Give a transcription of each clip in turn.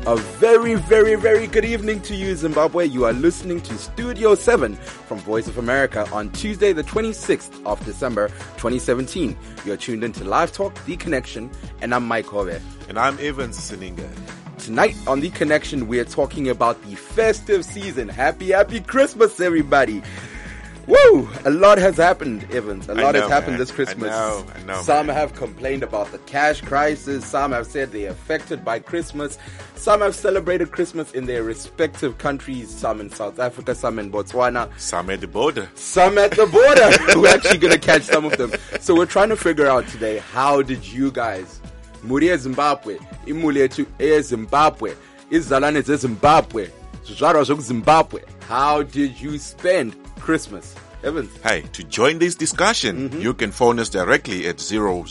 A very, very, very good evening to you, Zimbabwe. You are listening to Studio 7 from Voice of America on Tuesday, the 26th of December, 2017. You're tuned into Live Talk, The Connection, and I'm Mike Hove. And I'm Evans Sininga. Tonight on The Connection, we are talking about the festive season. Happy Christmas, everybody. Woo! A lot has happened, Evans. A lot has happened this Christmas. I know. Some have complained about the cash crisis. Some have said they're affected by Christmas. Some have celebrated Christmas in their respective countries. Some in South Africa, some in Botswana. Some at the border. We're actually going to catch some of them. So we're trying to figure out today, how did you guys, Murie Zimbabwe, Imuletu Zimbabwe, Izalane Zimbabwe, Zimbabwe, how did you spend Christmas? Evans. Hey, to join this discussion, you can phone us directly at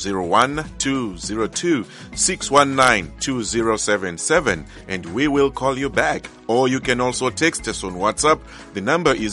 001-202-619-2077 and we will call you back. Or you can also text us on WhatsApp. The number is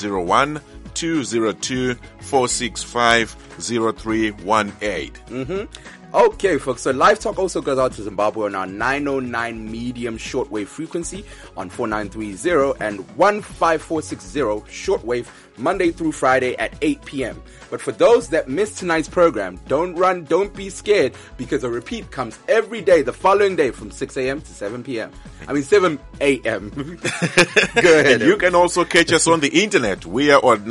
001-202-465-0318. Okay, folks, so Live Talk also goes out to Zimbabwe on our 909 medium shortwave frequency on 4930 and 15460 shortwave Monday through Friday at 8 p.m. But for those that missed tonight's program, don't be scared, because a repeat comes every day, the following day from 6 a.m. to 7 p.m. 7 a.m. Go ahead. And you can also catch us on the internet. We are on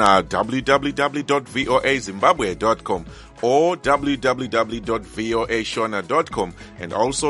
www.voazimbabwe.com or www.voashona.com and also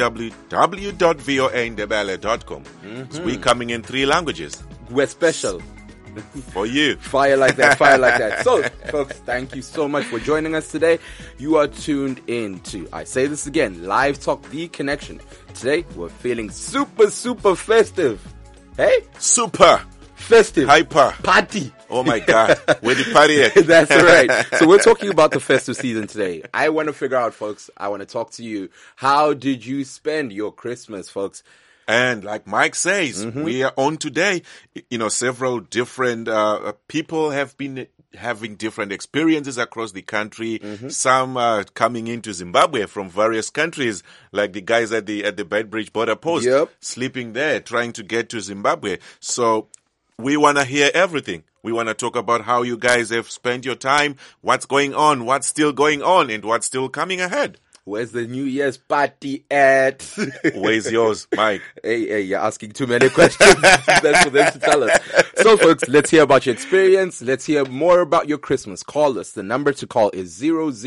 www.voaindebele.com. So we're coming in 3 languages. We're special. For you. Fire like that. So, folks, thank you so much for joining us today. You are tuned in to, I say this again, Live Talk, The Connection. Today, we're feeling super, super festive. Hey? Super. Festive. Hyper. Party. Oh my God. Where the party at? That's right. So we're talking about the festive season today. I want to figure out, folks, I want to talk to you. How did you spend your Christmas, folks? And like Mike says, we are on today. Several different people have been having different experiences across the country. Some coming into Zimbabwe from various countries, like the guys at the Bedbridge border post, sleeping there, trying to get to Zimbabwe. So we want to hear everything. We want to talk about how you guys have spent your time, what's going on, what's still going on, and what's still coming ahead. Where's the New Year's party at? Where's yours, Mike? Hey, you're asking too many questions. That's for them to tell us. So, folks, let's hear about your experience. Let's hear more about your Christmas. Call us. The number to call is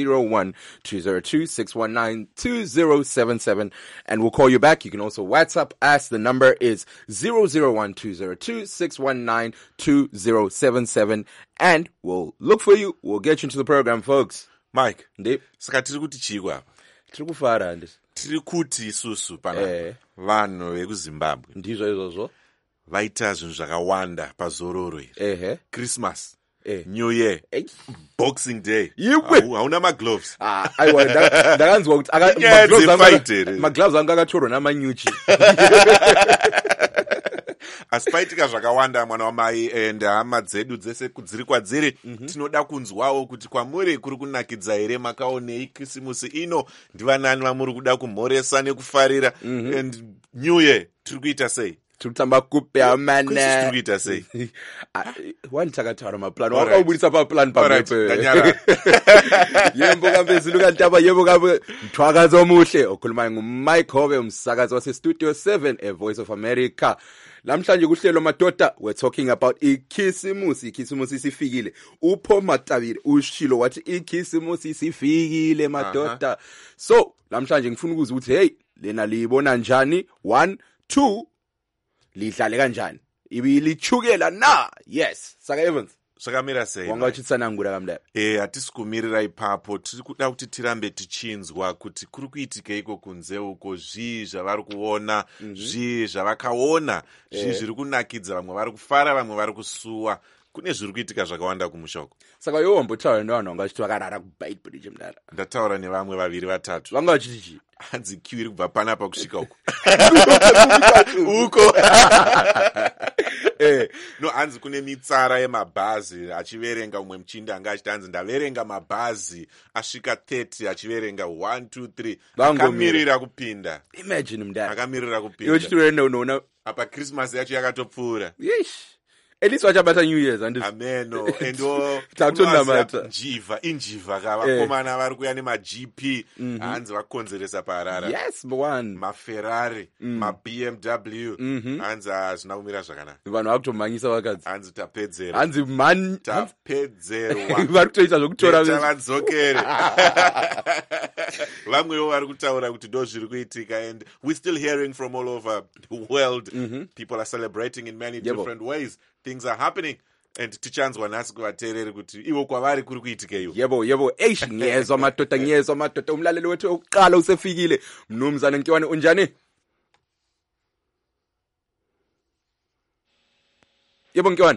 001-202-619-2077, and we'll call you back. You can also WhatsApp us. The number is 001-202-619-2077, and we'll look for you. We'll get you into the program, folks. Mike, Ndip. saka tiri kuti chikwa apa? Tiri kufara handisi. Tiri kuti isusu pana vanhu vekuZimbabwe ndizvo izvozvo vaita zvinhu zvakawanda pazororo iri. Christmas, New Year, Boxing Day. Hauna magloves. Aiwa, ndakanzwa kuti magloves anga akatorwa namanyuchi. Asipaitika zvakawanda mwana wamai, and hama dzedu dzese dziri kwadziri tinoda kunzwawo kuti kwamuri kuri kunakidza here, makaonei Krisimusi ino, ndivanani vamuri kuda kumhoresa nekufarira, and New Year tiri kuita sei? Turikutamba kupe amana. Tiri kuita sei? Wani takataura maplan. Wakaubudisa paplan pamepe. Yembo kambe ziluka ntaba, yembo kambe mthwakazi omuhle. Okhuluma nguMike Hove, umsakazi wase Studio 7 e Voice of America. Lamhlanje kuhlelo madoda, we're talking about ikhisimusi. Ikhisimusi sifikile. Upho Matabile ushilo wathi ikhisimusi sifikile madoda. So, lamhlanje ngifuna ukuzwa ukuthi hey, lena liyibona njani? 1 2 lidlale kanjani? Ibilichukela na. Yes. Saka Evans. Svakamira sei? Wanga uchitsanangura kamda. Hatisi kumirira ipapo, tiri kuda kuti tirambe tichinzwa kuti kuri kuitika iko kunze uko, zvii zvavari kuona, zvii zvavakaona, zvii zviri kunakidza, vamwe vari kufara, vamwe vari kusuwa. kune zviri kuitika zvakawanda kumushoko. Saka iwe wambotaura nevanhu vanga vachiti vakarara kuBaitbridge mudara. Ndataura nevamwe 2-3 vanga vachiti hanzi queue iri kubva panapa kusvika uko uko no, hanzi kune mitsara yemabhazi achiverenga. Umwe muchinda anga achiti hanzi ndaverenga mabhazi asvika 30 achiverenga 1 2 3 akamirira kupinda. Imagine mudara akamirira kupinda. iwe chitoenda unoona apa Christmas yacho yakatopfuura. yesh at least vachabata New Year's and ameno endo tatonamata injiva kavakomana vari kuya nemaGP hanzi vakonzeresa parara. yes one maFerrari maBMW hanzi hazvina kumira zvakanaka. vanhu vakutomhanyisa vakadzi hanzi tapedzerwa. hanzi man tapedzerwa. vari kutoita zvokutora vadzokere. vamwewo vari kutaura kuti ndo zviri kuitika, and we're still hearing from all over the world. People are celebrating in many different ways. Things are happening, and tichanzwa nhasi kuvateereri kuti ivo kwavari kuri kuitikeyo. yebo eish ngiyezwa madoda umlaleli wethu wokuqala usefikile. Mnumzane Nkiwane unjani? yebo Nkiwane.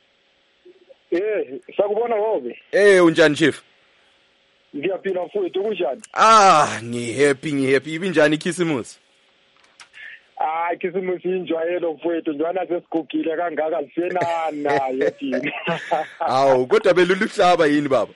sakubona wobe. Unjani chief? Ngiyaphila mfowethu kunjani? Ngihappy ibinjani ikhisimusi? Khisimusi injwayelo mfowethu, njwana sesigugile kangaka lisenana yethina. Awu kodwa beluluhlaba yini baba?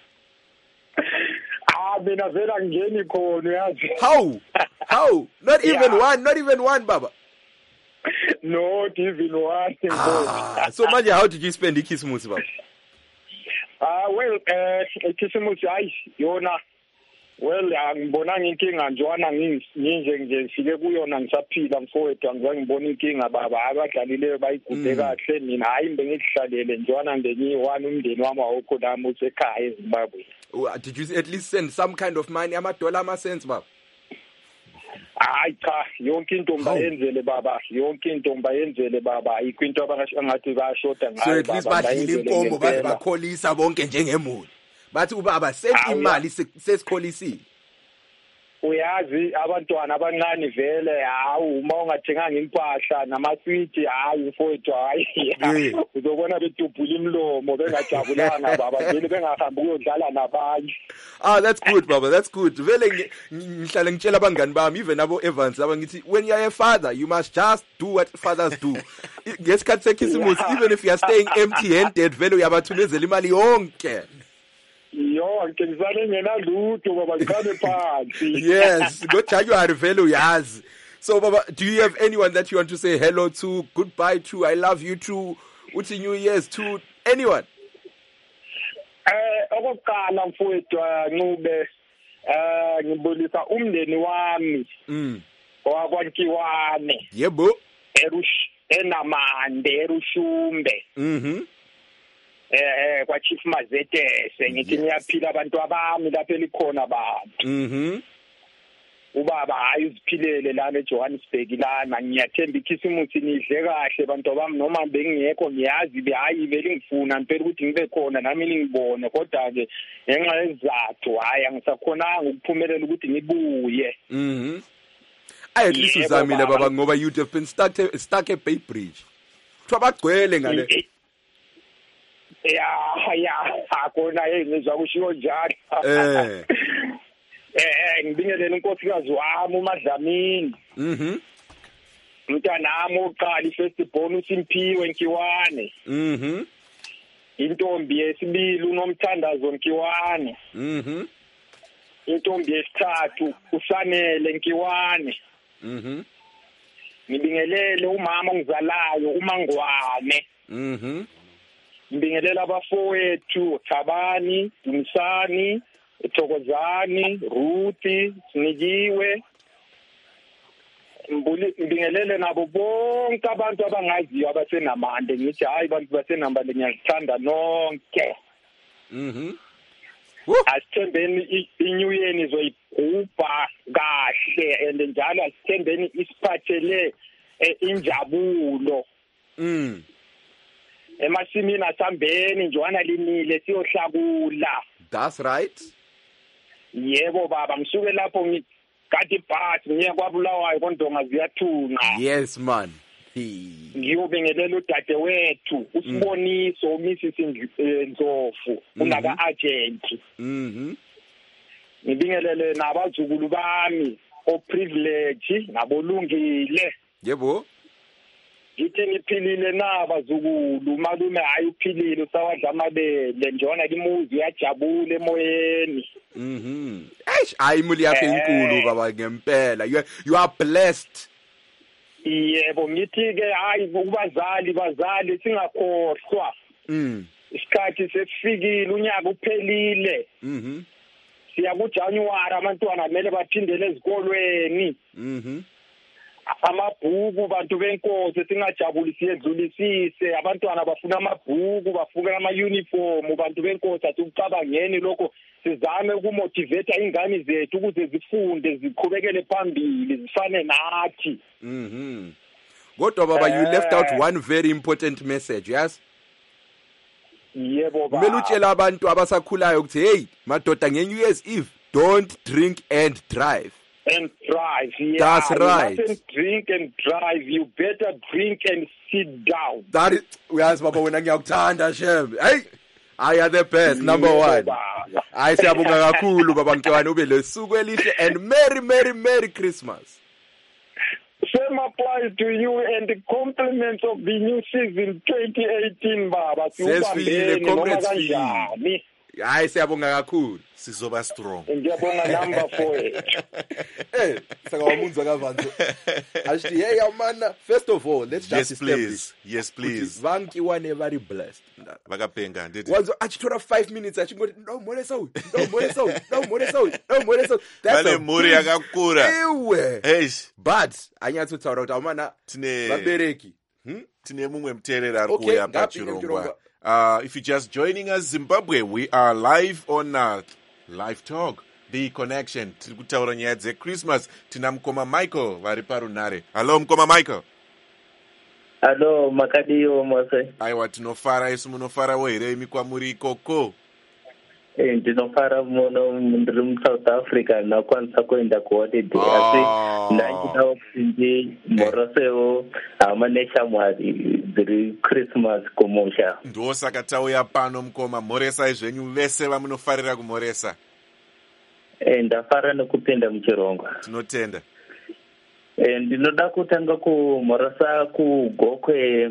Mina vela ngeni khona yazi. How? Not even one baba. Not even one. So manje how did you spend ikhisimusi baba? Well, ikhisimusi hayi yona. Well, angibonanga inkinga njwana nginje nje ngifike kuyona ngisaphila mfowethu, angizange ngibone inkinga baba. Abadlalileyo bayigude kahle, mina hayi bengihlalele njwana ngenyiwani umndeni wami awukho nami usekhaya eZimbabwe. Did you at least send some kind of money, $1 ama-cents baba? Hayi cha, yonke into mbayenzele baba, ayikho into abangathi bayashoda ngayo. So at least badlile inkombo bathi bakholisa bonke njengemuli. Bathi ubaba send imali sesikholisile. Uyazi abantwana abancane vele uma ungathenganga impahla namaswiti mfowethu uzobona betubhula imlomo bengajabulanga baba, vele bengahambi ukuyodlala nabanye. That's good baba, that's good. Vele ngihlale ngitshela abangani bami even abo Evans laba ngithi when you are a father you must just do what fathers do. Ngesikhathi sekhisimusi even if you are staying empty handed vele uyabathumezela imali yonke. Ngizale ngenalutho baba, ngiqale phansi. Yes, go January vele uyazi. So baba, do you have anyone that you want to say hello to, goodbye to, I love you to, uthi New Year's to, anyone? Okokuqala mfowethu Ncube, ngibulisa umndeni wami wakwaNkiwane. Yebo. Enamande eRushumbe. Kwa Chief Mazetese ngithi ngiyaphila abantu abami lapha elikhona abantu. Ubaba hayi uziphilele lana eJohannesburg lana, ngiyathemba ikhisimusi nidle kahle bantu bami, noma bengingekho ngiyazi hayi vele ngifuna impela ukuthi ngibe khona nami ningibone, kodwa ke ngenxa yezizathu hayi angisakhonanga ukuphumelela ukuthi ngibuye. At least uzamile baba ngoba you'd have been stuck at Beitbridge. Kuthiwa bagcwele ngale. Akona ngizwa kushiwo njalo. Ngibingelele unkosikazi wami uMadlamini. Umntanami oqala i-first born uSimphiwe Nkiwane. Intombi yesibili uNomthandazo Nkiwane. Intombi yesithathu uSanele Nkiwane. Ngibingelele umama ongizalayo uMangwane. Ngibingelela abafowethu Thabani, Dumisani, Thokozani, Ruthi, Sinikiwe. Ngibingelele nabo bonke abantu abangaziyo abasenamande, ngithi hayi abantu basenamande ngiyazithanda nonke. Asithembeni iNew Year nizoyigubha kahle, and njalo asithembeni isiphathele injabulo. Emasimini asambeni njwana linile siyohlakula. That's right. Yebo baba, ngisuke lapho ngikade ibhasi ngiye kwaBulawayo koNdonga ziyathunqa. Yes man. ngiyobingelela udadewethu uSiboniso uMrs Ndlovu unaka agent ngibingelele nabazukulu bami oprivilege nabolungile yebo ngithi niphilile nabazukulu malume hayi uphilile usawadla amabele njona limuzi yajabula emoyeni hayi imuli yakhe inkulu baba ngempela you are blessed. Yebo ngithi ke hayi bazali singakhohlwa isikhathi sesifikile unyaka uphelile siya kuJanuary abantwana kumele baphindele ezikolweni amabhuku bantu benkosi singajabulisi yedlulisise abantwana bafuna amabhuku bafuna ama-uniform bantu benkosi asikucabangeni lokho sizame ukumotivate ingane zethu ukuze zifunde ziqhubekele phambili zifane nathi kodwa baba you left out one very important message yes yebo baba kumele utshela abantu abasakhulayo ukuthi hey madoda nge-New Year's Eve don't drink and drive. And drive, yeah. That's right. You mustn't drink and drive. You better drink and sit down. That is, uyazi baba wena ngiyakuthanda shem. Hey, I are the best, number one. Hayi siyabonga kakhulu baba Mkewani ube lesuku elihle and merry Christmas. Same applies to you and the compliments of the new season 2018 baba. Sesifile congrats. Hayi siyabonga kakhulu sizoba strong ngiyabonga number 4 sakawamunza kavanzo asithi hey amana first of all let's just establish yes please banki one very blessed bakapenga ndithi wazo achithora 5 minutes achingoti no more so that's muri yakakura ewe hey but anyathu tsaura kuti amana tine babereki tine mumwe mterera ari kuya pachirongwa. If you're just joining us, Zimbabwe, we are live on Live Talk, The Connection. Tikutaura nyaya dzeChristmas. Tina Mkoma Michael vari parunare. Hello Mkoma Michael. Hello makadiyo mose. Aiwa tinofara isu munofarawo here imi kwamuri ikoko. Ndinofara muno ndiri muSouth Africa nakwanisa kuenda kuholiday asi ndachida kuti morosewo hama neshamwari dziri Christmas kumusha. Ndosaka tauya pano Mkoma mhoresai zvenyu vese vamunofarira kumhoresa. Ndafara nekupinda muchirongwa. Tinotenda. Ndinoda kutanga kumhorosa kugokwe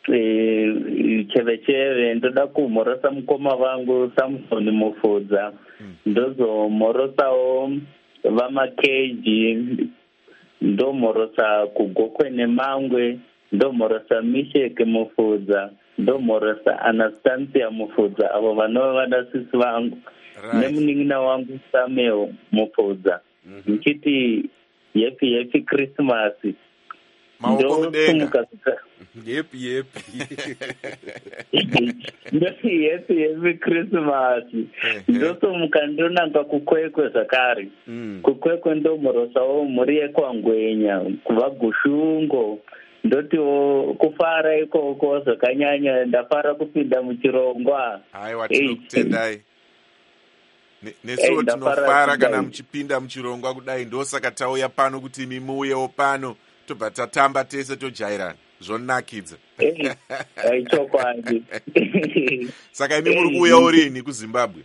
cheve ndoda kumhorosa mukoma vangu Samson Mufudza ndozomhorosawo vamakeji ndomhorosa kugokwe nemangwe ndomhorosa Misheke Mufudza ndomhorosa Anastasia Mufudza avo vanova vadasisi vangu nemunin'ina wangu Samuel Mufudza ndichiti happy Christmas. Maoko mudenga. Yepi. Happy Christmas. Ndosomuka ndonanga kukwekwe zvakare. Kukwekwe ndomhorosawo mhuri yekwangwenya kubva Gushungo. Ndotiwo kufara ikoko zvakanyanya ndafara kupinda muchirongwa. Aiwa tinokutendai. Nesuwo tinofara kana muchipinda muchirongwa kudai ndosaka tauya pano kuti imi muuyewo pano tobva tatamba tese tojairana zvonakidza. Chokwadi. Saka imi muri kuuyawo rini kuZimbabwe?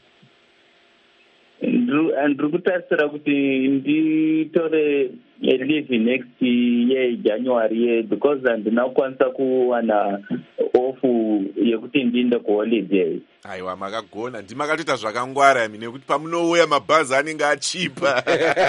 Ndiri kutarisira kuti nditore leave next year January because handina kukwanisa kuwana ofu yekuti ndiende kuholiday. Aiwa makagona ndimakatoita zvakangwara imi nekuti pamunouya mabhazi anenge achipa.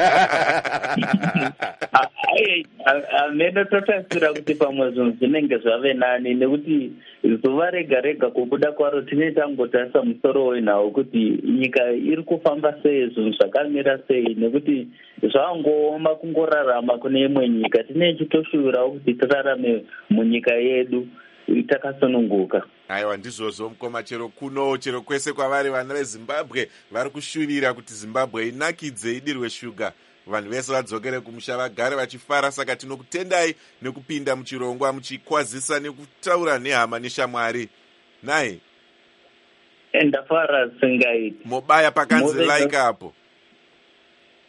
Amene totarisira kuti pamwe zvinhu zvinenge zvave nani nekuti zuva rega kubuda kwaro tinenge tangotarisa musoro wenhau kuti nyika iri kufamba sei zvinhu zvakamira sei nekuti zvangooma kungorarama kune imwe nyika tinenge tichitoshuvirawo kuti tirarame munyika yedu takasununguka. Aiwa ndizvozvo Mkoma chero kuno chero kwese kwavari vana veZimbabwe vari kushuvira kuti Zimbabwe inakidze idirwe shuga vanhu vese vadzokere kumusha vagare vachifara. Saka tinokutendai nekupinda muchirongwa muchikwazisa nekutaura nehama neshamwari. Nai ndafara singaiti mobaya pakanzi like apo.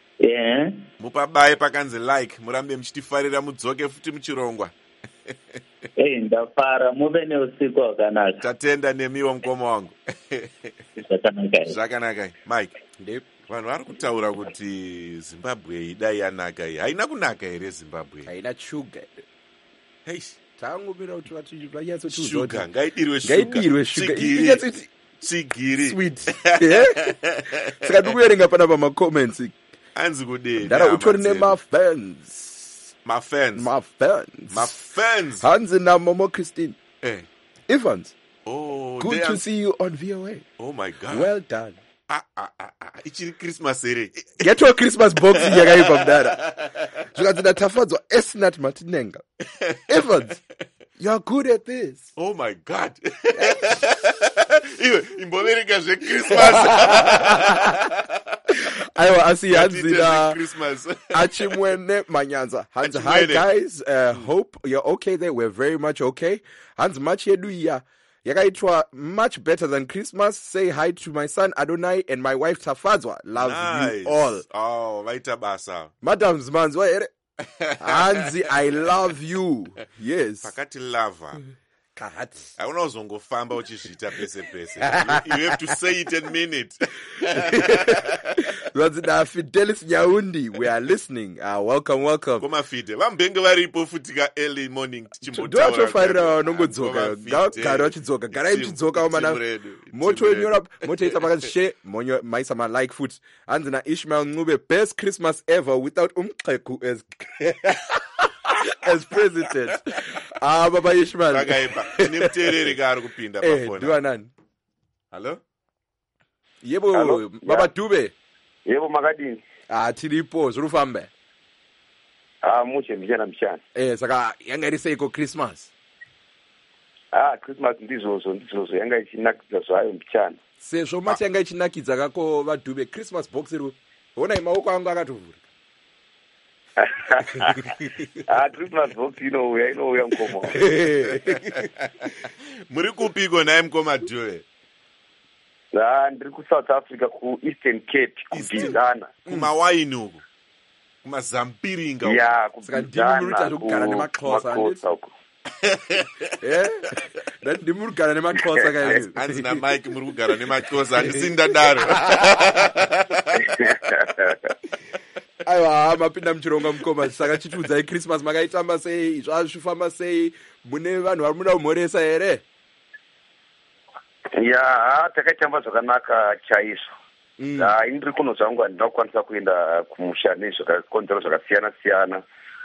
Yeah. Mupabaye pakanzi like murambe muchitifarira mudzoke futi muchirongwa. ndafara muve neusiku hwakanaka. Tatenda nemiwo mukoma wangu. Zvakanaka. Zvakanaka. Mike. Ndep. Vanhu vari kutaura kuti Zimbabwe idai yanaka iyi. Haina kunaka here Zimbabwe? Haina sugar. Hey. Tangomira kuti vanyatsotiudza Sugar, ngaidirwe sugar. Inyatsoti chigiri. Sweet. Saka ndikuverenga pana pamacomments. Hanzi kudini. Ndara utori nemafans. Mafans. Hanzi naMomo Christine. Evans. Oh, good to see you on VOA. Oh my God. Well done. Ichiri Christmas here. Get your Christmas box yakaipa kudara. Zvikati ndatafadzwa Esnat Martinenga. Evans, you are good at this. Oh my God. Iwe imbovereka zve Christmas. Aiwa asi hanzira Christmas. Achimwene Manyanza. Hanzi, hi guys. Hope you're okay there. We're very much okay. Hanzi match yedu ya yakaitwa much better than Christmas. Say hi to my son Adonai and my wife Tafadzwa. Love you all. Oh, vaita basa. Madam Zmanzwa here. Hanzi, I love you. Yes. Pakati lava. Kat. Hauna uzongofamba uchizvita pese pese. You have to say it in minute. Fidelis Nyaundi, we are listening. Welcome. Koma Fide. Vambenge varipo futika early morning tichimbotaura. Ndotofarira vanongodzoka. Gara vachidzoka. Gara ichidzoka omana. Moto enyora moto ita pakashe monyo maisa ma like foot. Hanzi na Ishmael Ncube, best Christmas ever without Umxeku as president. Baba Ishmael. Vakaipa. Tinemuteereri kari kupinda pafona. Ndiwa nani? Hello? Yebo, Hello? Baba Dube. Yebo makadini. Tiripo, zvirufamba. Muche mchana. Saka yanga iri seiko Christmas. Christmas ndizozo yanga ichinakidza zvayo mchana. Sezvo mati yanga ichinakidza kako vaDube Christmas box iri. Ona imaoko angu akatovhura. Christmas box inouya mukoma. Muri kupiko naye mukoma Dube? Ndiri kuSouth Africa kuEastern Cape kubvizana. Kumawaini uko. Kumazampiringa uko. Ya, saka ndimi muri kugara nemaXhosa uko. Ndimi muri kugara nemaXhosa kaizvi. Hanzi na Mike muri kugara nemaXhosa andisindadaro. Aiwa, mapinda muchironga mukoma. Saka chitiudzai Christmas makaitamba sei, zvazvifamba sei, mune vanhu vari muda kumhoresa here? Ya, takaitamba zvakanaka chaizvo. Indiri kuno zvangu handina kukwanisa kuenda kumusha nezvakakonzero zvakasiyana-siyana.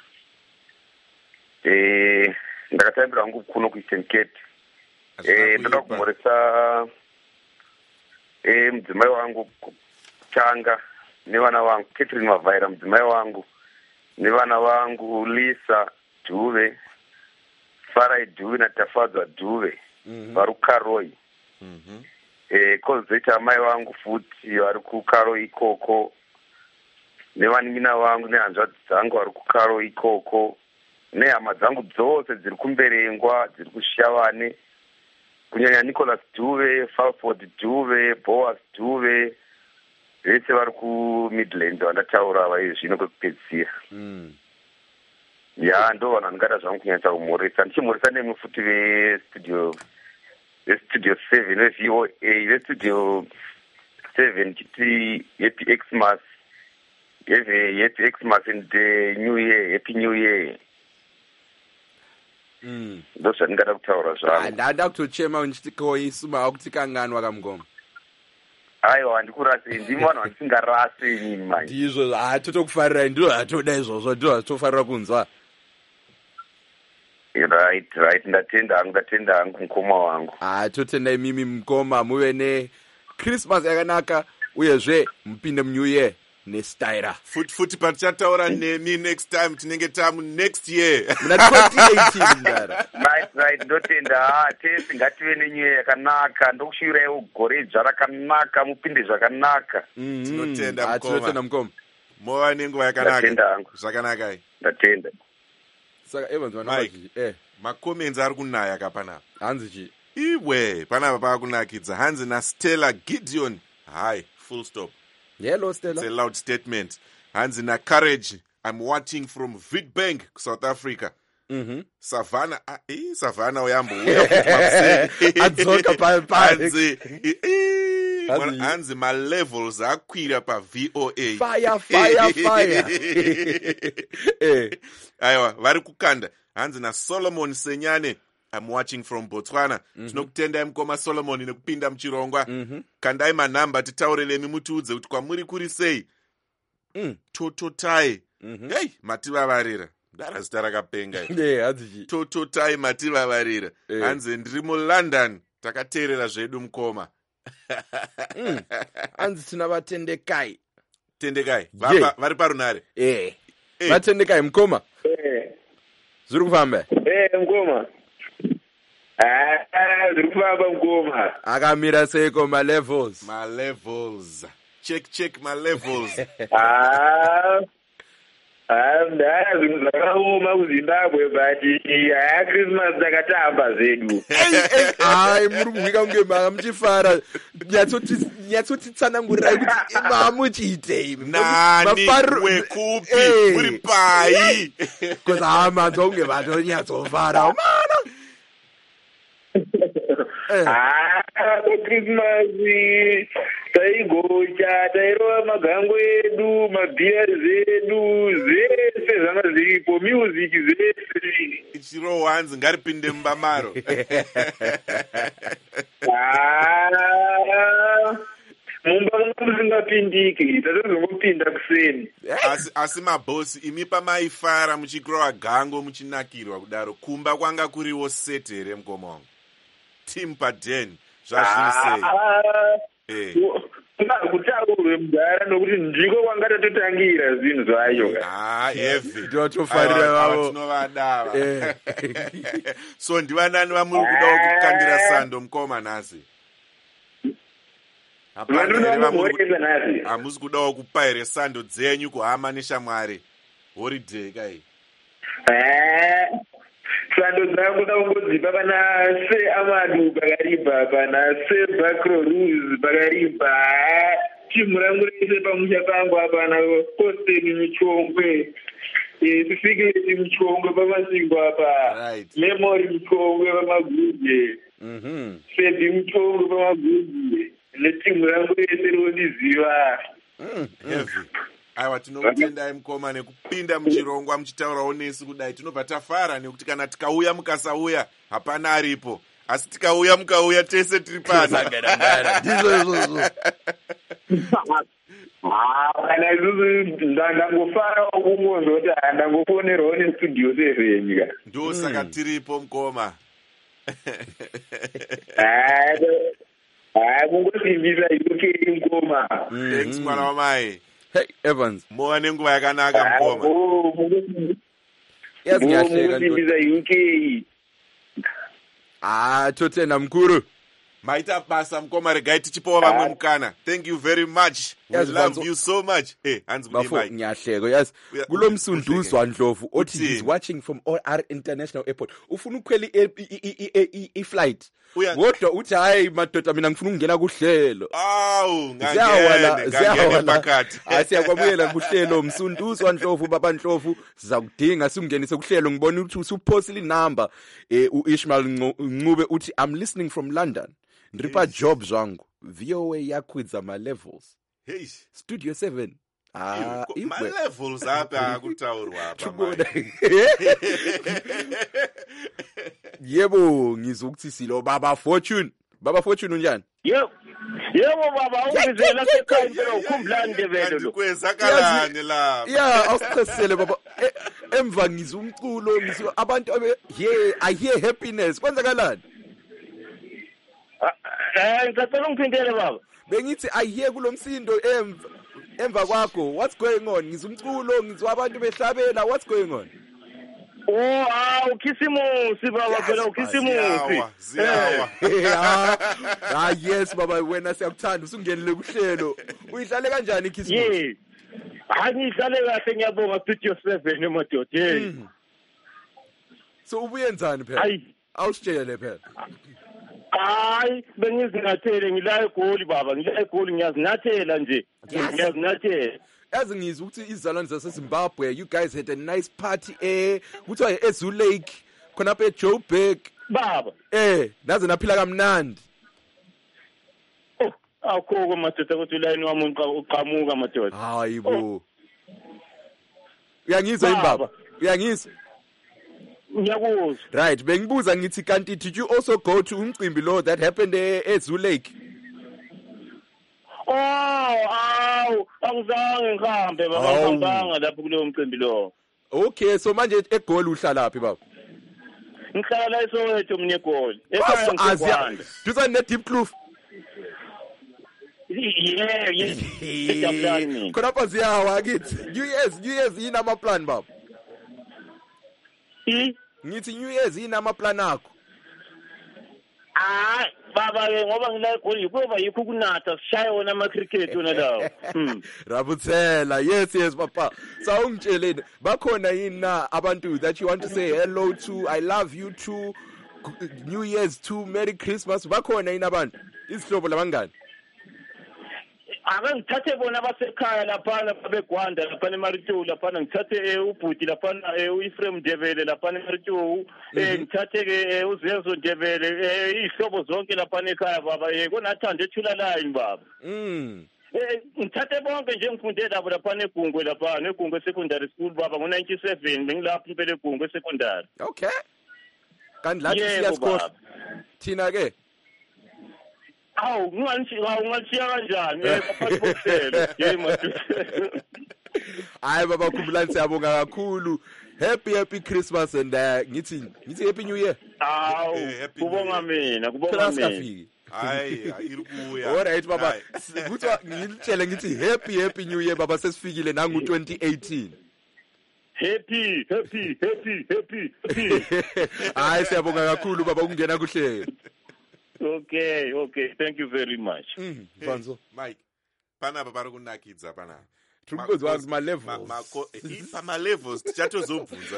Ndakatambira hangu kuno kuEastern Cape. Ndoda kumhoresa mudzimai wangu Tanga nevana vangu Catherine Mavhaira, mudzimai wangu nevana vangu Lisa Dhuve, Farai Dhuve naTafadzwa Dhuve vari kuKaroi. Kozoita mai vangu futi vari kuKaroi ikoko, nevanimina vangu nehanzvadzi dzangu vari kuKaroi ikoko, nehama dzangu dzose dziri kuMberengwa, dziri kuShavane, kunyanya Nicholas Dhuve, Falford Dhuve, Boaz Dhuve, vese vari kuMidland vandataura vaizvi zvino kwekupedzisira. Ya, ndo vanhu vandingada zvangu kunyanya kumhoresa. Ndichimhoresa nemwe futi vestudio 7 veVOA, vestudio 7 chiti Happy Xmas, Happy Xmas and New Year, Happy New Year. Ndo zvandingada kutaura zvangu. Ndada kutochema undichitikoisuma akutikanganwa kamugoma. Aiwa, ndikurasei, ndimi vanhu vandisingarasei nyini mai. Ndizvo totokufarira, ndizvo zvatoda izvozvo, ndizvo zvatofarira kunzwa. Right, ndatenda hangu mukoma wangu. Totendai mimi mukoma, muve neChristmas yakanaka uyezve mupinde muNew Year nestaira. Futi patichataura nemi next time tinenge tamu next year. Muna 2018 ndara. Right, ndotenda tese ngative neNew Year yakanaka, ndokushuvirawo gore dzva rakanaka, mupinde zvakanaka. Tinotenda mukoma. Mova nenguva yakanaka. Ndatenda hangu. Zvakanaka. Ndatenda. Saka Evans vanoti makomenzi ari kunaya kapanapa. Hanzi chi. Iwe panapa pakunakidza. Hanzi na Stella Gideon. Hi, full stop. Hello Stella. It's a loud statement. Hanzi na Courage. I'm watching from Witbank, South Africa. Savannah Savannah uyambuya futhi mabuseni Adzoka pa hanzi ma levels akwira pa VOA fire aiwa vari kukanda hanzi na Solomon Senyane. I'm watching from Botswana. Tinokutendai mukoma Solomon nekupinda muchirongwa. Kandai manhamba titaurelemi mutiudze kuti kwamuri kuri sei. Tototai. Hey, mativavarira. Ndara zita rakapenga. Tototai mativavarira. Hanzi ndiri muLondon. Takateerera zvedu mukoma. Hanzi tina vatendekai. Tendekai. Vari parunare. Vatendekai mukoma. Zviri kufamba. Mukoma. Zviri kufamba mukoma. Akamira seiko ma levels. Check my levels. Zvinhu zvakaoma kuZimbabwe but Christmas dzakatamba zvedu. Hai muri kuhwika kunge muchifara nyatsotitsanangurirai kuti mamuchiitei nani wekupi muri pai because manzwa kunge vatonyatsoofara mana Christmas taigocha tairova magango edu mabhiari zedu zvese zvanga zviripo music zvese chiro hanzi ngaripinde mubamaro mumba kanga musingapindiki tatozongopinda kuseni asi mabhosi imi pamaifara muchikurova gango muchinakirwa kudaro kumba kwanga kuriwo sete here mukoma wangu Tim Paden zvazvirisei kutaurwe mudhara nokuti ndiko kwanga tatotangira zvinhu zvacho heavy totofarira vavo tinovada so ndivanani vamuri kudawo kukandira sando mukoma nhasi hamusi kudawo kupa here sando dzenyu kuhama neshamwari holiday kai sando dzangu daungodzipa pana se Amadu pakaripa pana se Bakro Ruse pakaripa timu rangu rese pamusha pangu apana Kosteni Muchongwe Sifiketi Muchongwe pamasingo apa Memory Muchongwe pamaguje Sebi Muchongwe pamaguje netimu rangu rese rinondiziva aiwa tinokutendai mukoma nekupinda muchirongwa muchitaurawo nesi kudai tinobva tafara nekuti kana tikauya mukasauya hapana aripo asi tikauya mukauya tese tiri pano kana isusu ndangofara kungonzoti ndangofonerwawo nestudio 7 nyika ndosaka tiripo mukoma kungosimbisa UK mukoma thanks mwana wamai. Hey Evans, moa nenguva yakanaka mukoma. Mungosimbisa UK. Totenda mukuru. Maita basa mukoma, regai tichipawo vamwe mukana. Thank you very much. We love you so much. Hey, hands bafo nyahleko. Yes. Kulo msunduzwa Ndlovu othi he's watching from OR International Airport. Ufuna ukukhwela i-flight. Kodwa uthi hayi madoda mina ngifuna ukungena kuhlelo. Awu, ngangena phakathi. Asiyakwamukela kuhlelo msunduzwa Ndlovu baba Ndlovu sizakudinga sikungenise kuhlelo. Ngibona ukuthi usuphosile inamba uIshmael Ncube uthi I'm listening from London. Ndripa jobs wangu VOA yakwidza ma levels. Hey, Studio 7. Ma levels apa kutaurwa apa. Yebo ngizokuthi silo baba Fortune. Baba Fortune unjani? Yebo baba ungizela sekhaya impela ukhumbulani ndebelo lo. Kwezakalani la. Yeah, awusichasele baba. Emva ngizwa umculo ngizwa abantu I hear happiness. Kwenzakalani? Ngicela ungiphindele baba. Bengithi I hear kulomsindo emva kwakho. What's going on? Ngizwa umculo, ngizwa abantu behlabela. What's going on? Ukhisimusi baba phela ukhisimusi. Ziyawa. Yes baba wena siyakuthanda usungenele kuhlelo. Uyihlale kanjani ikhisimusi? Ngihlale kahle ngiyabonga Studio 7 emadodeni. So ubuyenzani phela? Awusitshele phela. Bengizinathele ngila eGoli baba, ngila eGoli ngiyazinathela nje. Ngiyazinathela. As ngizwa ukuthi izalwane zaseZimbabwe, you guys had a nice party kuthiwa eZoo Lake khonapha eJoburg. Baba. Naze naphila kamnandi. Akho madoda ukuthi ulayini wami uqhamuka madoda. Hayibo. Uyangizwa imbaba? Uyangizwa? Ngiyakuzwa. Right, bengibuza ngithi kanti did you also go to umcimbi lo that happened eZoo Lake? Angizange ngihambe baba, ngihambanga lapho kuleyo mcimbi lo. Okay, so manje eGoli uhlala laphi baba? Ngihlala la eSoweto mina eGoli. Duza ne Deep Kloof. Yeah. Khonapha ziyawa kithi. New Year's yini ama plan baba? Ngithi New Year's yini ama plan akho? Baba ke ngoba ngila eGoli kuba yikho kunatha sishaye wona ama cricket wona lawo. Rabuthela, yes papa. Sawungitsheleni bakhona yini na abantu that you want to say hello to, I love you too, New Year's too, Merry Christmas, bakhona yini abantu? Isihlobo labangani? Ake ngithathe bona basekhaya laphana babegwanda laphana eMarito laphana ngithathe ubhuti laphana uEfrem Ndebele laphana eMarito ngithathe ke uZenzo Ndebele izihlobo zonke laphana ekhaya baba konathanda ethula line baba ngithathe bonke nje ngifunde labo laphana eGungwe laphana eGungwe secondary school baba ngo97 bengilapha impela eGungwe secondary. Okay, kanti lathi siyasikhohlwa thina ke ungalisiya kanjani ngaphansi kokuhlelo hayi baba Khumulani siyabonga kakhulu. Happy Christmas and ngithi happy new year. Kubonga mina hayi irikuya. Alright baba, kuthiwa ngitshele ngithi happy new year baba, sesifikile nangu 2018. Happy. Hayi siyabonga kakhulu baba ukungena kuhlelo. Okay, thank you very much. Vanzo Mike, panapa pari kunakidza panapa. Because was my levels. My levels tichatozobvunza.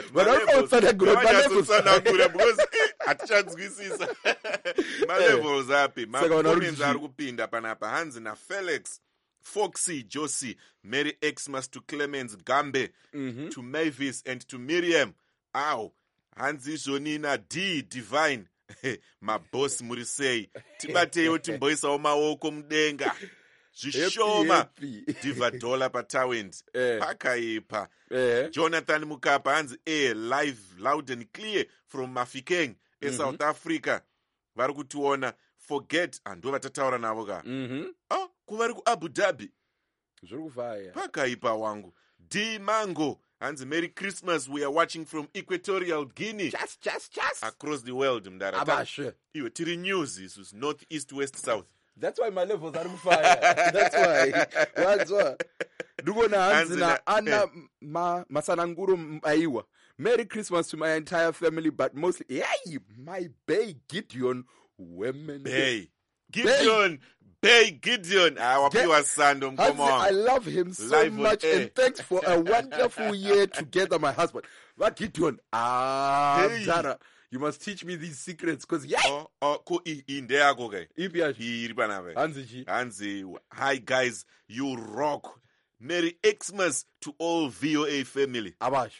Because atichanzwisisa. My levels api. Makomenzi ari kupinda panapa. Hanzi na Felix, Foxy, Josie, Mary Xmas to Clemens, Gambe, to Mavis and to Miriam. Hanzi Jonina D, Divine. My boss Murisei tibateyo timboisa omaoko mudenga zvishoma Diva Dollar Patawend pakaipa Jonathan Mukapa hanzi live loud and clear from Mafikeng South Africa vari kutiona forget ando vatataura navo ka kuvari kuAbu Dhabi zviri kufaya pakaipa wangu D Mango hanzi Merry Christmas, we are watching from Equatorial Guinea. Just. Across the world, mdara. Abashe. Iwe, tiri news, is north, east, west, south. That's why my levels are on fire. That's why. Dugona hanzi na Anna Masananguru Aiwa. Merry Christmas to my entire family, but mostly, my Bay Gideon women. Bay Gideon. Wapiwa Sandom, come on. I love him so much, and thanks for a wonderful year together, my husband. What Gideon? Zara, you must teach me these secrets, because Hanzi, hi guys, you rock. Merry Xmas to all VOA family. Abash.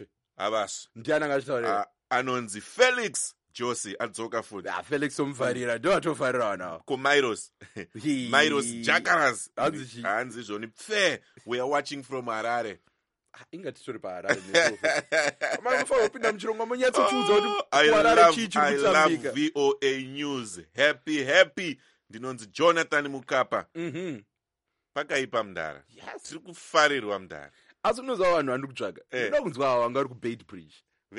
Anonzi Felix. Josie adzoka futhi. Felix umfarira ndo atofarira now. Ko Myros Jakaras. Hanzi zvoni pfe. We are watching from Harare. Ingati tori pa Harare neso. Mama upinda mchirongo monyatso chudza kuti Harare chichi kutsambika. I love VOA News. Happy. Ndinonzi Jonathan Mukapa. Pakaipa mdara. Yes. Tiri kufarirwa mdara. Asunozwa vanhu vandi kutsvaga. Ndokunzwa vanga vari ku Bait Bridge.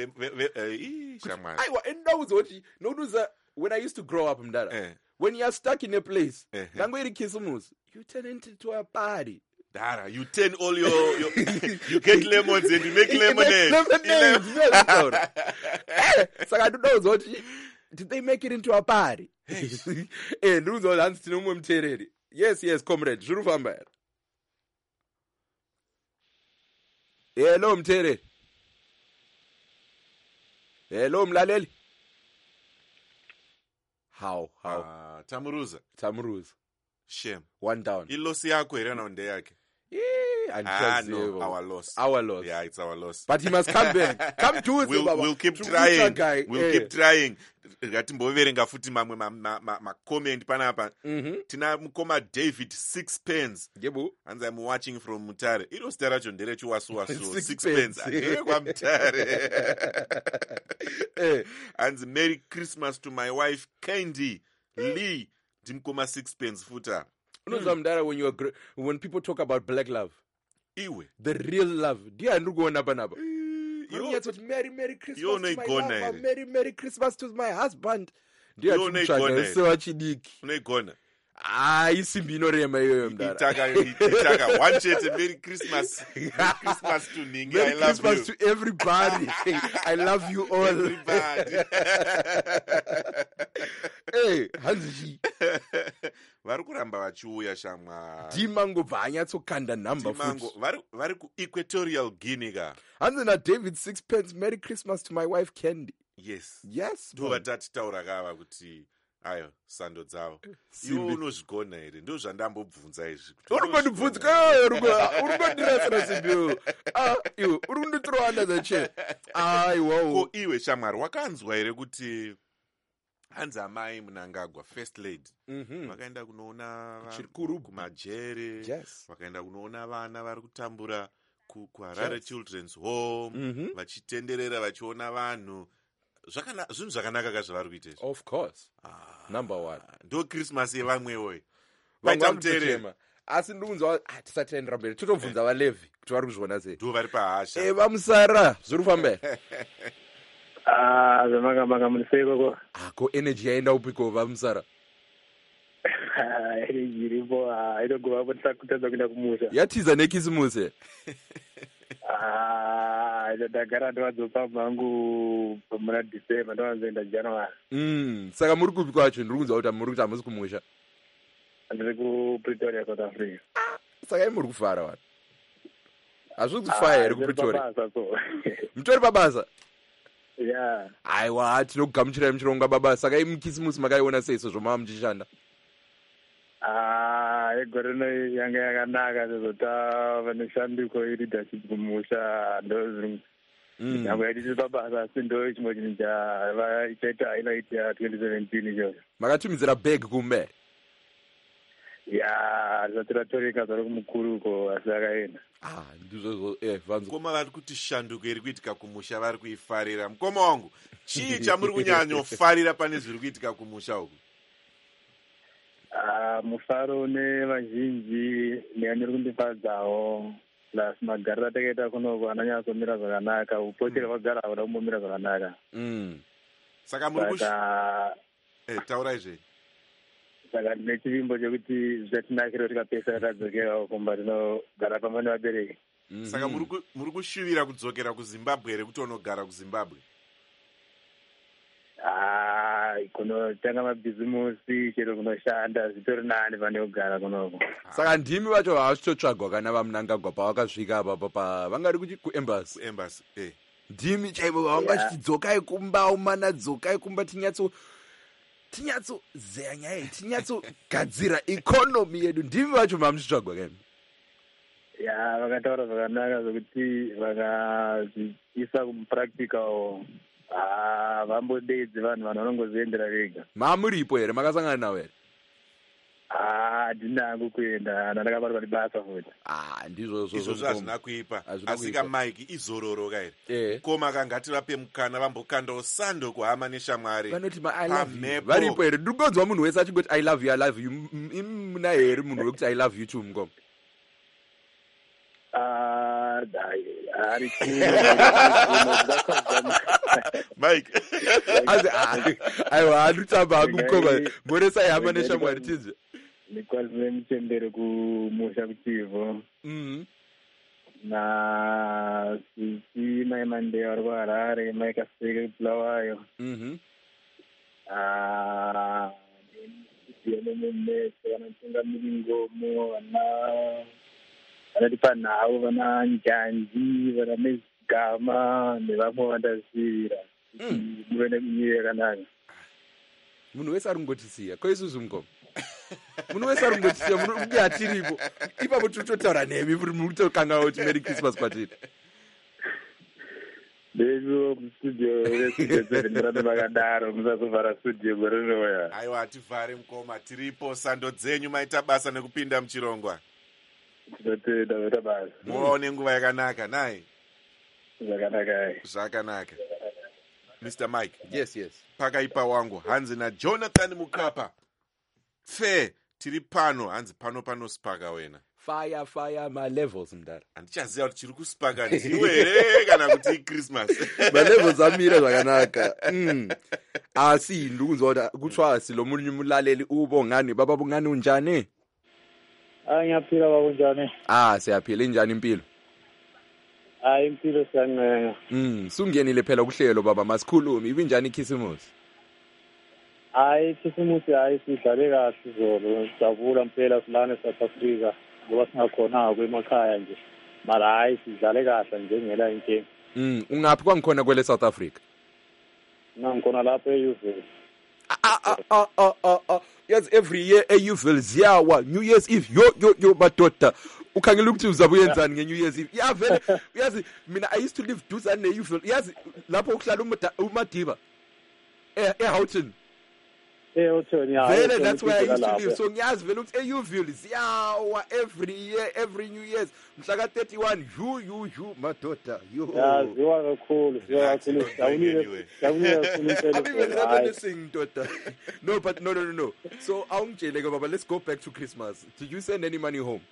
When I used to grow up mdara, when you are stuck in a place, nangoiri Kisimusi, you turn into a party. Dara, you turn all your you get lemons and you make lemonade. So I don't know what did they make it into a party? Yes, comrade. Hello, Mtere. Hello, mlaleli. How? Tamuruza. Shame. One down. Ilosi yako ira na onde yake. No, our loss. Our loss. Yeah, it's our loss. But he must come back. Come to us, Baba. We'll keep To trying. guy. We'll keep trying. Ngatimboverenga futi mamwe comment panapa. Tina mukoma David Sixpence. Yebo. And I'm watching from Mutare. Iro stara chondere chuwasu. Sixpence. Kwa Mutare. And Merry Christmas to my wife Candy Lee. Dimkoma Sixpence futa. When people talk about black love, Iwe. the real love, dear Nugo Nabanaba. Merry Christmas to my lover, Merry Christmas to my husband. Dear Gona. Isimbino rema yoyo mdara. Itaka one chete Merry Christmas. Merry Christmas to Ningi. Merry I love Christmas you. to everybody. I love you all. Everybody. Hey, Hanzi. Varikuramba vachiuya shamwa. Dimango vanyatsokanda number Dimango vari ku Equatorial Guinea ka. And then David Sixpence, Merry Christmas to my wife Candy. Yes. Yes. Ndo vatati taura kava kuti ayo sando dzavo. Iwo unozvigona here. Ndo zvandambobvunza izvi. Uri kundirasira Simbi. Iwe uri kunditrowa under the chair. Wow. Ko iwe shamwari wakanzwa here kuti hanzi amai Mnangagwa first lady vakaenda kunoona kumajere, vakaenda kunoona vana vari kutambura kuHarare Children's Home, vachitenderera vachiona vanhu. Zvinhu zvakanaka kazvavari kuita izvi. Of course. Number one. Ndo Christmas yevamwewo. Vaita muterema. Asi ndunzwa tisatendera mberi. Totobvunza vaLevhi kuti vari kuzviona sei. Ndo vari pahasha. Vamusara, zviri kufamba. Zvamanga muniseko ko energy yaenda upiko vamusara. Energy iripo inogova kutadza kuenda kumusha. Yatiza nekisimusi. Ndagara ndovadzopa mangu muna December ndovanzoenda January. Saka muri kupi kwacho? Ndiri kunzwa kuti muri kuti hamusi kumusha. Ndiri kuPretoria, South Africa. Saka muri kufara vanhu. Hazvisi kufaya here kuPretoria. Mutori pabasa. Yeah. Aiwa, tinokugamuchirai muchironga baba. Saka mukisimusi makaiona sei sezvo mava muchishanda? Gore rino yanga yakanaka sezota vaneshandiko leadership kumusha ndo nyango yaditi pabasa asi ndo chimwe chinhu chaita highlight ya 2017 ichocho. Makatumidzira bag kumbe? Ya, zvatiratoreka zvaro kumukuruko asi akaenda. Ndizvo vanzo. Koma vari kuti shanduko iri kuitika kumusha vari kuifarira. Mukoma wangu, chii chamuri kunyanyofarira pane zviri kuitika kumusha uku? Mufaro nevazhinji neanyori kundifadzawo plus magariro atakaita kunoko ananyatsomira zvakanaka, upotere vagara hauda kumbomira zvakanaka. Saka muri taura izve. Saka ndine chivimbo chekuti zvatinakira tikapesa tadzokera kumba tinogara pamwe nevabereki. Saka muri kushuvira kudzokera kuZimbabwe here kuti unogara kuZimbabwe? Kunotanga mabhizimusi chero kunoshanda zvitori nani pane kugara kunoko. Saka ndimi vacho havachitotsvagwa kana vaMnangagwa pavakasvika apa vangari kuembassy. Embassy, ndimi chaivo vanga chidzokai kumba umana dzokai kumba tinyatsozeya nyaya tinyatsogadzira ikonomi yedu. Ndimi vacho mamuchitsvagwa kaimi. Ya, vakataura zvakanaka zvokuti vakazviisa kupractical. Vambodedzi vanhu vanongoziendera vega. Mamuripo here makasangana navo here? Ndinangu kuenda ndakabatwa nebasa futi. Izvozvo hazvina kuipa. Asi kaMike izororoka here. Koma kangativape mukana vambokandawo sando kuhama neshamwari. Vanoti I love you. Varipo here. Ndirikunzwa munhu wese achingoti I love you. Muna here munhu wekuti I love you too mukoma. Mike. Aiwa, anditamba hangu mukoma. Mboresa yama neshamwari tinzve. Ndikwazire mutendere kumusha kuchivho. Na sisi mai Mande vari kuHarare, mai Kaseke Bulawayo. Nemumese vanatungamiri ngomo, vanati panhau, vana Njanji, vana Nezigama nevamwe vandazivira. Muve nemunyiri yakanaka. Munhu wese ari kungotisiya. Ko isusu mukoma. Muno wesarungotise muno kuyatiripo. Ipapo tutotaura nemi kuti mutokanga kuti Merry Christmas kwatiri. Devo studio residenzerana vakadaro musazovhara studio gore rinouya. Aiwa tivhare mukoma tiripo sando dzenyu maita basa nekupinda muchirongwa. Tinotenda maita basa. Muone nguva yakanaka nai. Zvakanaka. Mr. Mike. Yes. Pakaipa wangu hanzi naJonathan Mukapa. Fe tiri pano hanzi pano spaka wena. Fire my levels mdara. Andichaziva kuti chiri kuspaka ndiwe here kana kuti Christmas. My levels amira zvakanaka. Asi ndikunzwa kuthiwa silomunye umlaleli ubongani baba bongani unjani? Ngiyaphila baba unjani? Siyaphila njani impilo? Impilo siyancenga. Sungenile phela kuhlelo baba masikhulumi ibinjani ikhisimusi? Ikhisimusi sidlale kahle izolo sijabula impela silana eSouth Africa ngoba singakhona kwemakhaya nje. Mara sidlale kahle nje ngela inkinga. Ungaphi kwangikhona kwele South Africa? Ngikhona lapha eUville. Yes, every year eUville ziyawa New Year's Eve yo madoda. Ukhangela ukuthi uzabe uyenzani ngeNew Year's Eve. Yeah vele uyazi mina I used to live duzane neUville. Yazi lapho ukuhlala uMadiba. eHoughton. eHoughton yeah. Vele that's where I used to live. So ngiyazi vele ukuthi eUville ziyawa every year every New Year's. Mhla ka 31 you madoda yo. Yeah, ziwa kakhulu. Jabulile kakhulu. No, but no. So awungitshele ke baba, let's go back to Christmas. Did you send any money home?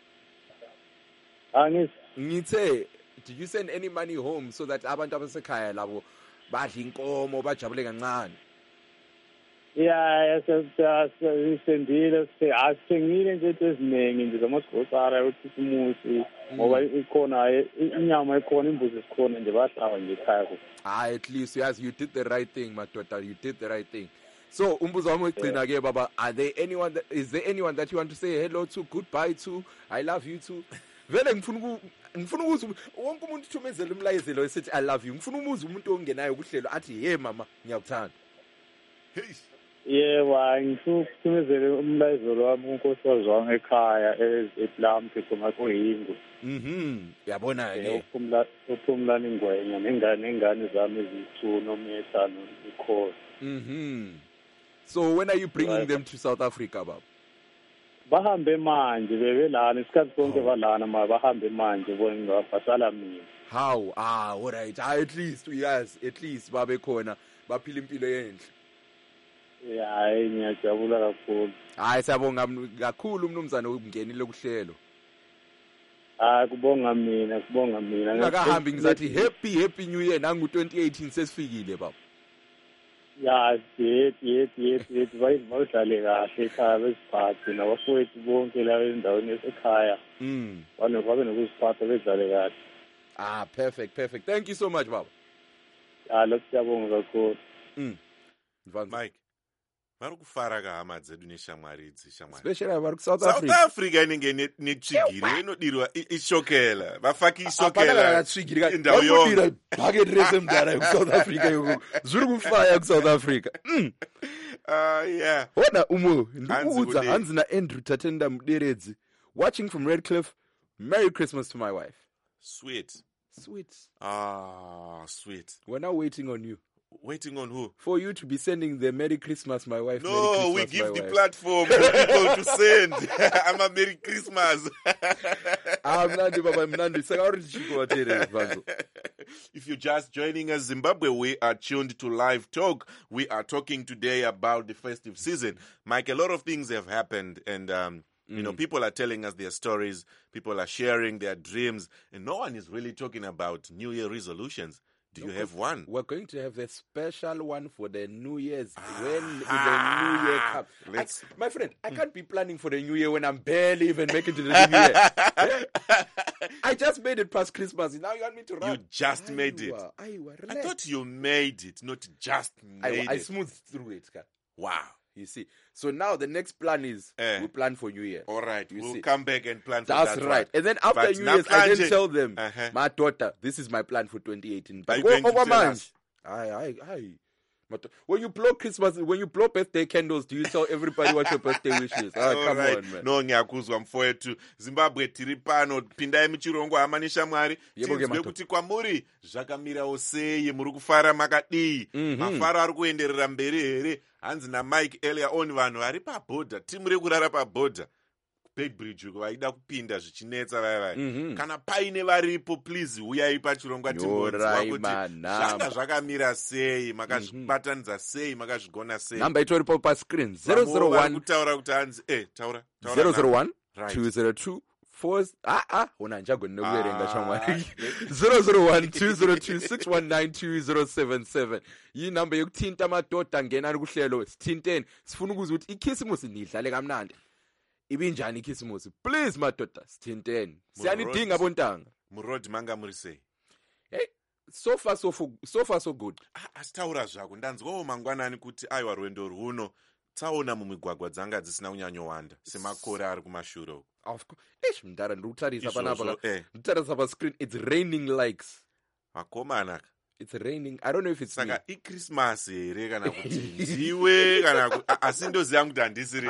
Ngithe, did you send any money home so that abantu abasekhaya labo badla inkomo bajabule kancane? Yeah, sendile asithengile nje eziningi nje zamagrosari ukhisimusi ngoba ikhona inyama ikhona imbuzi sikhona nje bahlaba nje ekhaya. At least you did the right thing madoda, you did the right thing. So umbuzo wami ogcina ke baba, is there anyone that you want to say hello to, goodbye to, I love you to? Vele ngifuna ukuthi wonke umuntu uthumezele umlayezelo esithi I love you. Ngifuna umuzi umuntu ongenayo kuhlelo athi hey mama ngiyakuthanda. Yebo, ngithumezele umlayezelo wami unkosikazi wami ekhaya ePlum khona kuHingu. Yabona ke. Uphumlani ingwenya nengane zami ezithu noMetha noNikhosi. So when are you bringing them to South Africa baba? Bahambe manje bebelana isikhathi sonke balana bahambe manje bona ngabhasala mina. How? All right. At least babe khona baphila impilo yenhle. Hayi ngiyajabula kakhulu. Siyabonga kakhulu umnumzana ungenile kuhlelo. Kubonga mina. Ngakahambi ngizathi happy new year nangu 2018 sesifikile baba. Yeah, yet bayidlale kahle ekhaya besiphathe nabafowethu bonke la endaweni esekhaya. Babe nokuziphatha bedlale kahle. Perfect. Thank you so much baba. Lokhu siyabonga kakhulu. Mike. Varikufara kahama dzedu neshamwari idzi shamwari. Especially vari kuSouth Africa. South Africa inenge netsvigiri inodirwa ishokela. Vafaki ishokela. Ndau yonke. Bucket race mdara kuSouth Africa yoko. Zviri kufaya kuSouth Africa. Yeah. Ona ndikuudza hanzi naAndrew Tatenda Muderedzi watching from Redcliffe. Merry Christmas to my wife. Sweet. Sweet. We're now waiting on you. Waiting on who? For you to be sending the Merry Christmas, my wife. No, we give the platform for people to send. I'm a Merry Christmas. If you're just joining us, Zimbabwe, we are tuned to Live Talk. We are talking today about the festive season. Mike, a lot of things have happened, and you know, people are telling us their stories. People are sharing their dreams, and no one is really talking about New Year resolutions. Do you have one? We're going to have a special one for the New Year's when the New Year comes. My friend, I can't be planning for the New Year when I'm barely even making it to the New Year. I just made it past Christmas. Now you want me to run? You just made it. I thought you made it, not just made it. I smoothed through it. Wow. You see. So now the next plan is we plan for New Year. All right. We'll come back and plan for That's that. Right. And then after New Year's, I then tell them, my daughter, this is my plan for 2018. But go over man. When you blow Christmas, when you blow birthday candles, do you tell everybody what your birthday wish is? Come right. on, man. No, ngiyakuzwa mfowethu. Zimbabwe tiri pano, pindai muchirongo hama neshamwari. Tinzwe kuti kwamuri zvakamirawo sei, muri kufara makadii. Mafaro ari kuenderera mberi here. Hanzi naMike earlier on vanhu vari pabhodha, timu rekurara pabhodha. Begbridge vaida kupinda zvichinetsa vai. Kana paine varipo, please uyai pachirongwa timbonzwa kuti zvanga zvakamira sei, makazvibatanidza sei, makazvigona sei. Namba itoripo pascreen 001 kutaura kuti hanzi taura 001 202 una njagoni nekuerenga shamwari 0012026192077 iyi namba yekutinta madhodha ngena ari kuhlelo sithinteni sifuna ukuzwa ukuthi ikhisimusi nidlale kamnandi ibinjani ikhisimusi please madhodha sithinteni siyanidinga bontanga murod manga muri sei. Hey, so far so good. Asitaura zvako ndanzwawo mangwanani kuti aiwa rwendo rwuno tsaona mumigwagwa dzanga dzisina kunyanyowanda semakore ari kumashure uko. Of course. Mndara ndikutarisa panapa. Nditarisa pa screen it's raining likes. Makomana. It's raining. I don't know if it's saka iChristmas here kana kuti ndiwe kana asindoziva kuti handisiri.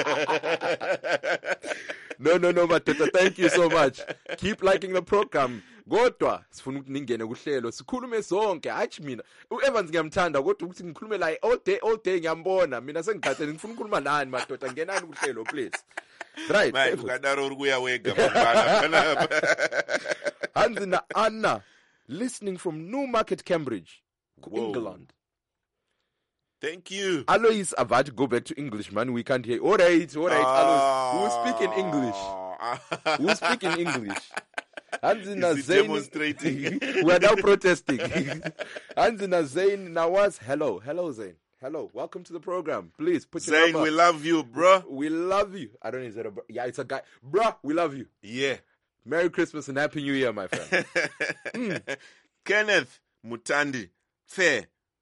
No, Matata, thank you so much. Keep liking the program. Kodwa sifuna ukuthi ningene kuhlelo sikhulume sonke hathi mina uEvans ngiyamthanda kodwa ukuthi ngikhulume la all day ngiyambona mina sengikhathele ngifuna ukukhuluma nani madoda ngenani kuhlelo please. Right. Mike ukadaro uri kuya wega mabana. Hanzi na Anna listening from Newmarket, Cambridge, England. Thank you. Alois Avad, go back to English, man. We can't hear. All right, Alois. We'll speak in English. Is he demonstrating? We are now protesting. Hanzina Zain Nawaz, hello, Zain. Hello, welcome to the program. Please put your Zain, number. we love you, bro. We love you. I don't know, is that a bro? Yeah, it's a guy. Bro, we love you. Yeah. Merry Christmas and Happy New Year, my friend. Kenneth Mutandi, fair.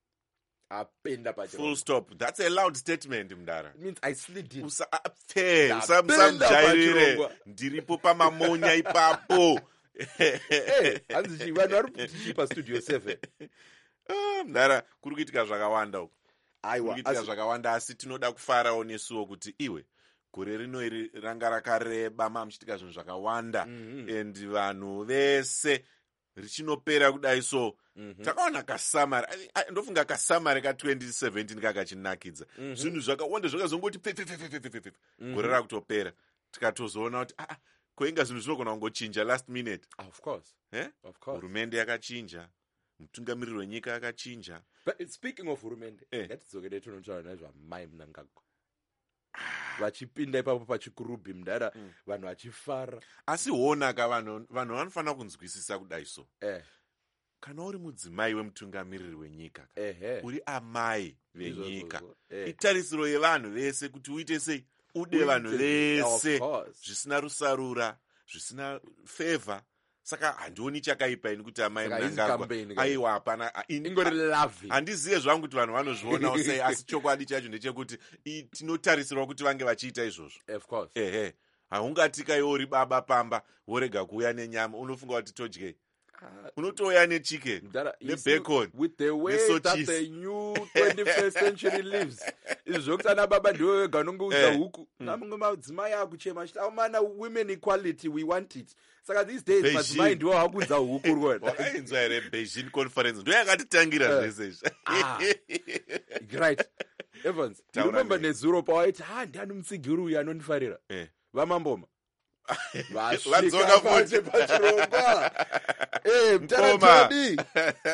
Full stop. That's a loud statement, Mdara. It means I slid it. Fair. Jairire. Ndiripo pa mamonya ipapo. Hey, Hanzi, we are not chipa studio 7. Mdara, kurukitika zvakawanda uko. Kurukitika zvakawanda asi tinoda kufarawo nesuwo kuti iwe. Gore rino iri ranga rakareba mamuchitika zvinhu zvakawanda and vanhu vese richinopera kudai so takaona kasamari ndofunga kasamari ka2017 kakachinakidza zvinhu zvakawanda zvakazongoti gore rakutopera tikatozoona kuti koinga zvinhu zvinogona kungochinja last minute. Of course. Hurumende yakachinja, mutungamiriri wenyika yakachinja. But speaking of hurumende, ngatidzokere tonotaura nezvamai Mnangagwa. Vachipinda ipapo pachikurubhi Mndara vanhu vachifara. Asi honaka vanhu vanofanira kunzwisisa kudai so. Kana uri mudzimai wemutungamiriri wenyika, uri amai venyika, itarisiro yevanhu vese kuti uite sei, ude vanhu vese zvisina rusarura, zvisina favor. Saka handioni chakaipa ini kuti amai Mnangagwa aiwa hapana ingori love. Handizive zvangu kuti vanhu vanozvionawo sei asi chokwadi chacho ndechekuti tinotarisirwa kuti vange vachiita izvozvo. Of course. Haungatika iwe uri baba pamba worega kuuya nenyama unofunga kuti todyei. Unotouya nechicken nebacon with the way that the new 21st century lives. Izvokuti ana baba ndiwe wega unongoudza huku namwe madzimai akuchema achiti amana women equality we want it. Saka these days madzimai ndiwo hakudza huku rwona. Wainzwa here Beijing conference ndo yakatitangira zvese izvi. Right. Evans, you remember nezuro pawaiti ndani mutsigiri uyu anondifarira vamamboma vadzoka futi pachirongwa. Mtaratodi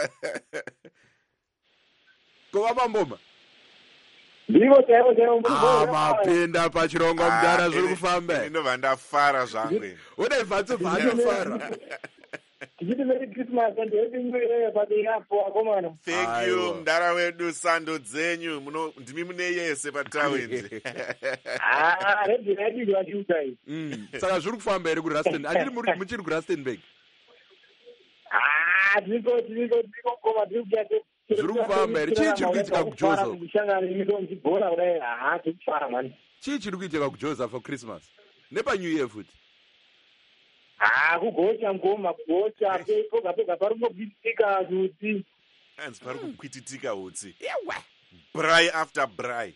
kova mamboma ndiko chaivo mapinda pachirongwa Mndara zviri kufamba inobva ndafara zvangwe une mhatso bvaanofara tichiti Merry Christmas and Happy New Year pati yapo akomana. Thank you Mndara wedu sando dzenyu ndimi mune yese patawindi. Redi vachudai. Saka zviri kufamba here kuRustenburg? Handiri muchiri kuRustenburg? Tiko koma tiri kuyate. Zviri kufamba here? Chii chiri kuitika kuJoseph? Chii chiri kuitika kuJoseph for Christmas? Nepa New Year futi? Kugocha ngoma kugocha pega pari kubitika kuti hanzi pari kukwititika utsi yewe bry after bry.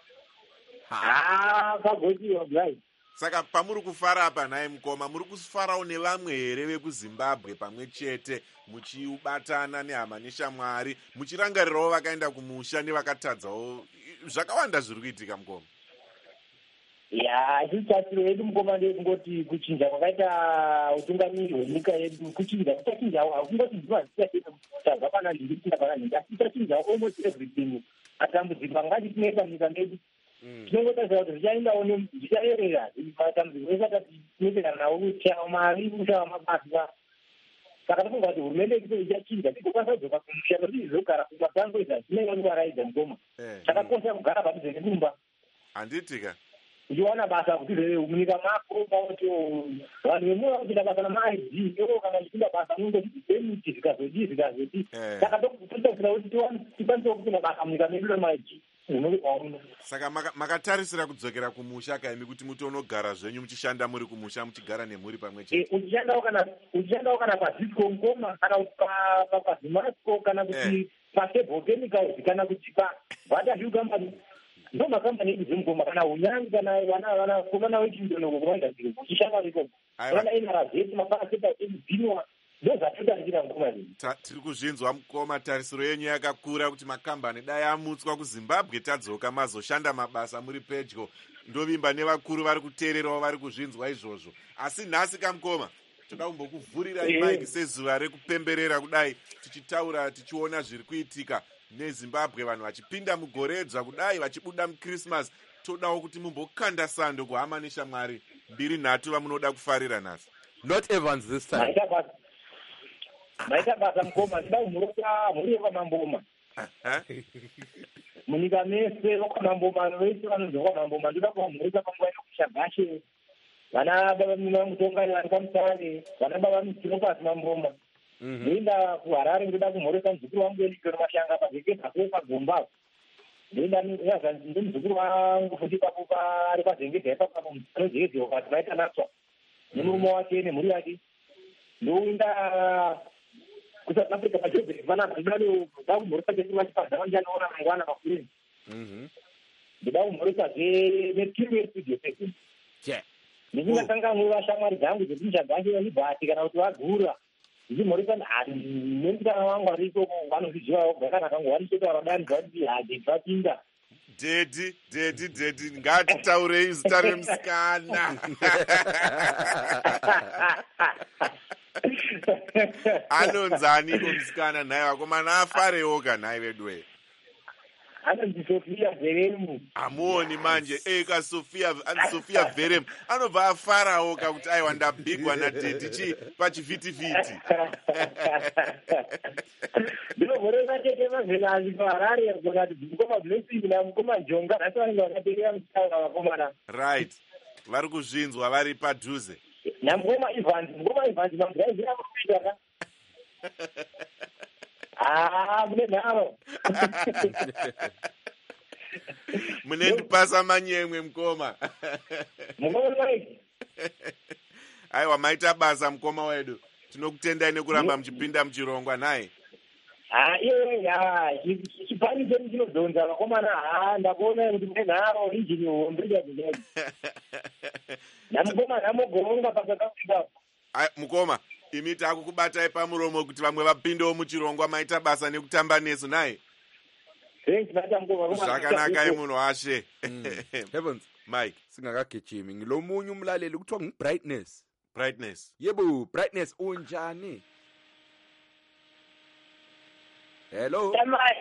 kagotiwa brai. Saka pamuri kufara apa nhaye Mukoma, muri kufarawo nevamwe here vekuZimbabwe pamwe chete muchibatana nehama neshamwari muchirangarirawo vakaenda kumusha nevakatadzawo, zvakawanda zviri kuitika Mukoma? Ya, chitsatiro yedu Mukoma ndekungoti kuchinja kwakaita utungamiri hwenyika yedu, kuchinja kuchachinjawo hakungoti zuva zvichacheza pana ndiri kuchinja pana ndiri, asi kuchachinjawo almost everything. Matambudziko angati tinoita munyika medu tinongotarisira kuti zvichaendawo zvichaerera matambudziko ese atati tinoita nawo kushaya mari, kushaya mabasa. Saka tofunga kuti hurumende yedu ichachinja tikokwanisa kudzoka kumusha nokuti izogara kumasango izvi zvinenge kuvaraidza Mukoma. Chakakosha kugara padhuze nedumba. Handitika uchiwana basa kuti munyika mako kuti vanhu vemuya kupinda basa namaid iwo kana uchipinda basa mungokuti zemiti zvikazodii. Saka totosira kuti tikwanise kupinda basa munyika medu nemaid unokwauna. Saka makatarisira kudzokera kumusha kaimi kuti mutonogara zvenyu muchishanda muri kumusha muchigara nemhuri pamwe chete? Uchishandawo kana pazisco Mukoma kana pazimasco kana kuti pasebho chemicals kana kuti pavatahu company. Ndo makambani edu Mukoma kana unyangi kana vanakomana vechindonoko kuvaita zviro kuchishanda ikoko kana inarazeti mabasa ebhinwa ndozvatotarisira Mukoma zvinhu. Tiri kuzvinzwa Mukoma, tarisiro yenyu yakakura kuti makambani dai amutswa kuZimbabwe tadzoka mazoshanda mabasa muri pedyo. Ndovimba nevakuru vari kuteererawo vari kuzvinzwa izvozvo. Asi nhasi kaMukoma toda kumbokuvhurirai maiki sezuva rekupemberera kudai tichitaura tichiona zviri kuitika neZimbabwe, vanhu vachipinda mugoredzva kudai vachibuda muChristmas. Todawo kuti mumbokanda sando kuhama neshamwari 2-3 vamunoda kufarira nhasi. Not Evans this time. Maita basa Mukoma, ndida kumurota mhuri yekwamamboma. Munyika mese vakwamamboma vese vanonzi vakwamamboma ndoda kuvamuruta panguva inokushagashe. Vana baba mutongani vari pamusane, vana baba mutinopasi mamboma. Ndoenda kuHarare ndoda kumhoresa muzukuru wangu Elikero Mashanga pazveke zako pagomba. Ndoenda ndimuzukuru wangu futi papo ari pazengedza ipapo musanozezeo kuti maita natswa nemurume wake nemhuri yake. Ndoenda kuSouth Africa pajobheri fanana ndodano kumhoresa chesima chipadza ndichanoona mangwana mafureni. Ndoda kumhoresazve netimu yestudio seku. Ndichingakanganwe vashamwari dzangu kuti ndichagashe vanibhati kana kuti vagura. Ndichimhoresa nemutana wangu ariko vanozvizivawo kana kangovanisota vadani zvati hadi zvapinda. Dedi ngatitaurei zita remusikana. Anonzani musikana nhaye vakomana afarewo kanhaye vedwe? Anonzi Sofia Veremu. Amuoni manje ka Sofia Veremu anobva afarawo kakuti aiwa ndabhigwa nadhedhi pachivhitivhiti. Ndinomhoresa chete mazelazi paHarare kuti Mukoma Blessing naMukoma Jonga nhasi vanenge vakateerera musaura vakomana. Right, vari kuzvinzwa vari padhuze. naMukoma Evans mamudzaizira kupita ka. Mune nharo. Munendipasa manyemwe Mukoma. Mukoma waiki. Aiwa maita basa Mukoma wedu. Tinokutendai nekuramba muchipinda muchirongwa naye. Chipani chedu chinodhonza vakomana. Ndakuona kuti mune nharo injini hombe dzadzidzi. naMukoma namogoronga pakakafika. Mukoma, imi takukubatai pamuromo kuti vamwe vapindewo muchirongwa maita basa nekutamba nesu naye. Zvakanaka munhu washe. Heavens, Mike, singakagijimi ngilomunye umlaleli kuthiwa nguBrightness. Brightness. Yebo, Brightness unjani? Hello.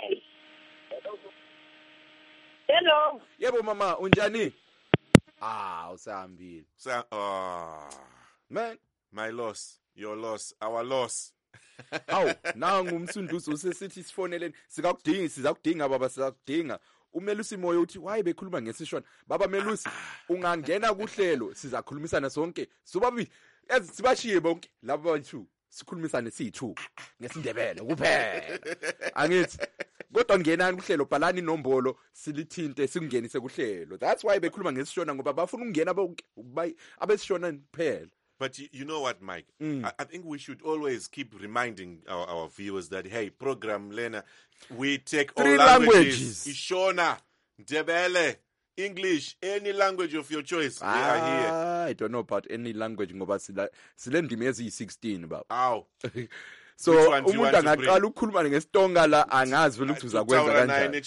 Hello. Yebo mama, unjani? Usahambile. Man, My loss, your loss, our loss. Hawu, nangu umsunduzo usesithi sifoneleni. Sizakudinga baba, sizakudinga. uMelusi Moyo uthi waye bekhuluma ngesishona. Baba Melusi, ungangena kuhlelo sizakhulumisana sonke. Sobabili sibashiye bonke labo bathu. Sikhulumisane si2 ngesindebele kuphela. Angithi kodwa ngenani kuhlelo bhalani inombolo silithinte singenise kuhlelo. That's why bekhuluma ngesishona ngoba bafuna ukungena bonke abesishona kuphela. But you know what, Mike? I think we should always keep reminding our viewers that, hey, program Lena, we take all 3 languages. Ishona, Ndebele, English, any language of your choice. We are here. I don't know about any language ngoba sile ndimi eziyi-16 baba. Ow. So Which one do you umuntu want to angaqala ukukhuluma ngesitonga la angazi vele ukuthi uzakwenza kanjani.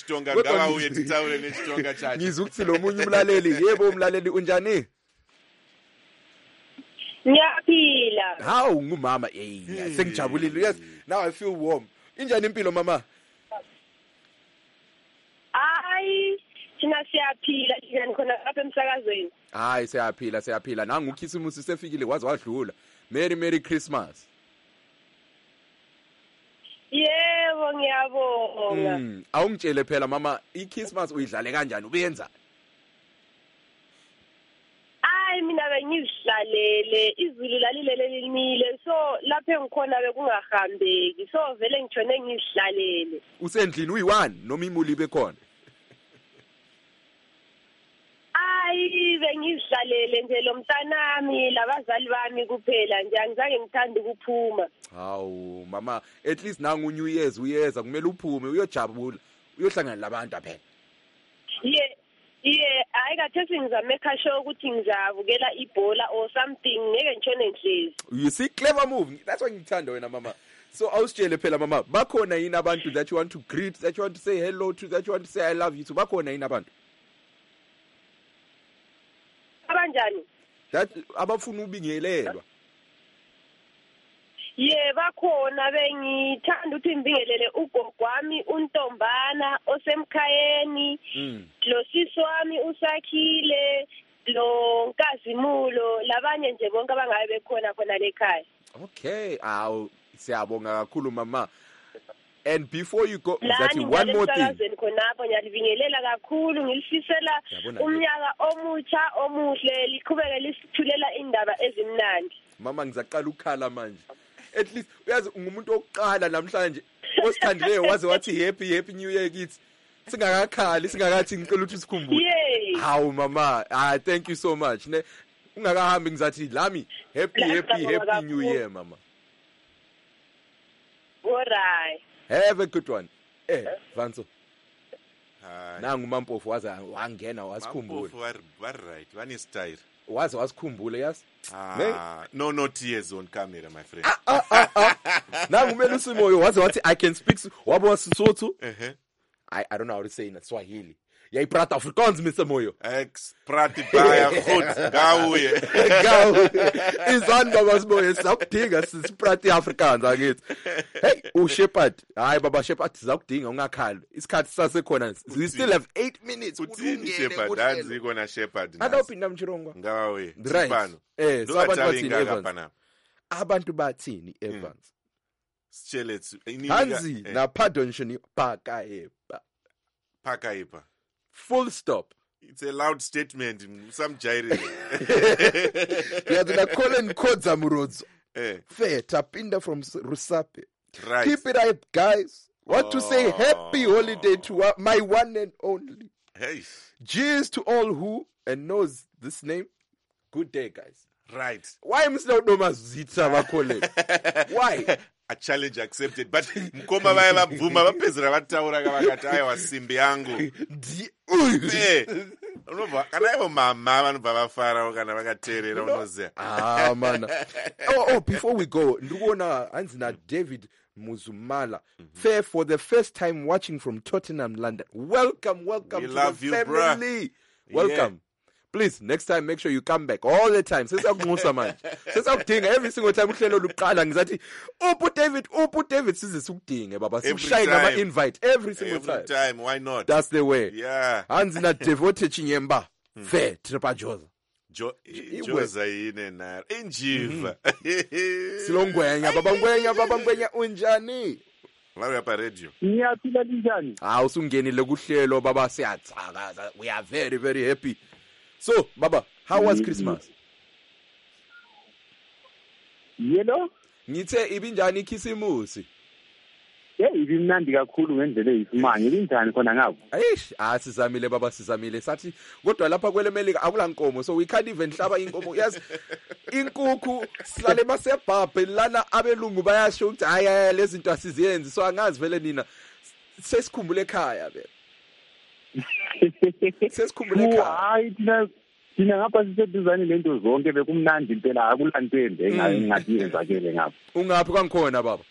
Ngizwe ukuthi lo munye umlaleli, yebo umlaleli unjani? Ngiyaphila. Hawu ngumama sengijabulile. Yes, now I feel warm. Injani impilo mama? Hayi, thina siyaphila njani khona lapha emsakazweni. Hayi siyaphila. Nangu uKhisimusi sefikile waze wadlula. Merry Christmas. Yebo ngiyabonga. Awungitshele phela mama, iChristmas uyidlale kanjani ubenza? Hayi mina bengizihlalele, izulu lalilele limile, so lapha engikhona bekungahambeki. So vele ngitshone ngizihlalele. Usendlini uyi1 noma imuli bekhona? Hayi bengizihlalele nje lo mntanami labazali bami kuphela nje angizange ngithande ukuphuma. Hawu mama, at least nangu New Year's uyeza kumele uphume uyojabula uyohlangana labantu phela. Hayi kathesi ngizame ekhasho ukuthi ngizavukela ibhola or something ngeke ngitshone ngihlezi. You see, clever move. That's what ngithanda wena mama. So awusitshele phela mama, bakhona yini abantu that you want to greet, that you want to say hello to, that you want to say I love you to? Bakhona yini abantu? Abanjani? That abafuna ubingelelwa. Bakhona bengithanda ukuthi ngibingelele ugogo wami uNtombana osemkhayeni, lo sisi wami uSakhile, lo Nkazimulo, labanye nje bonke abangabe bekhona khona lekhaya. Okay, siyabonga kakhulu mama. And before you go, exactly one more thing. Khonapho ngiyalibingelela kakhulu ngilifisela umnyaka omutsha omuhle liqhubeke lisithulela indaba ezimnandi. Mama ngizaqala ukukhala manje. At least uyazi ngumuntu oqala namhlanje osithandileyo waze wathi happy new year kids. Singakakhali singakathi ngicela ukuthi sikhumbule. Hawu mama, thank you so much. Ne ungakahambi ngizathi lami happy new year mama. Alright. Have a good one. Vanso. Nangu Mampofu waze wangena wasikhumbula. Mampofu right. One is tired. Waze wasikhumbula yes? No tears on camera my friend. Nangu Melu Simoyo waze wathi I can speak wabo wasisotho. I don't know how to say in Swahili. Jy praat Afrikaans Mr Moyo. Praat baie goed. Gauwe. Izan baba Simoyo sakudinga sipraat Afrikaans angithi. Hey, uShepherd. Hayi baba Shepherd sakudinga ungakhali. Isikhathi sasekhona. We still have 8 minutes. Uthini Shepherd? Anzi kona Shepherd. Adophinda mchirongwa. Ngawe. Sibano. Sabantu bathini Evans. Abantu bathini Evans. Sitshelethu. Hanzi na pardon shini Phakayepa. Phakayepa. Full stop. It's a loud statement. Some gyre. Yaduna Colin Kodza Murodzo. Fair tapinda from Rusape. Right. Keep it up, guys. Want to say happy holiday to my one and only. Hey. Cheers to all who and knows this name. Good day, guys. Right. Why am I not Zita Makole? Why? A challenge accepted, but mkoma baya bavuma bapezera bataura kabakati ayo wasimbi yangu. Unova kana mama vanhu bavafara kana vakateerera unoziya. Man. Oh, before we go, ndikuona hanzi na David Muzumala. Fair for the first time watching from Tottenham, London. Welcome we to love the you, family. Bro. Welcome. Please, next time, make sure you come back all the time. Sesakumusa manje. Sesakudinga every single time uhlelo luqala ngizathi, put David size sikudinge baba. Sikushayile ama invite every single time. Every time, why not? That's the way. Yeah. Hanzi na Devote Chinyemba. Fair, Tripa Joza. Joza yine na. Injiva. Silongwenya, baba ngwenya unjani? Lawe apa radio. Ngiyaphila linjani? Usungenile kuhlelo baba siyathakaza. We are very very happy. So, Baba, how was Christmas? Yelo? Ngithe ibinjani ikhisimusi? ibimnandi kakhulu ngendlela eyisimanje linjani khona ngapho Eish, sizamile baba sizamile sathi kodwa lapha kwele Melika akulankomo so we can't even hlaba inkomo yazi inkukhu silale masebhabhe lana abelungu bayasho ukuthi hayi lezi zinto asiziyenzi so angazi vele nina sesikhumbule ekhaya be sesikhumbule ekhaya hayi thina ngapha siseduzane lento zonke bekumnandi impela akulantende engathi yenzakele ngapha ungaphi kangikhona baba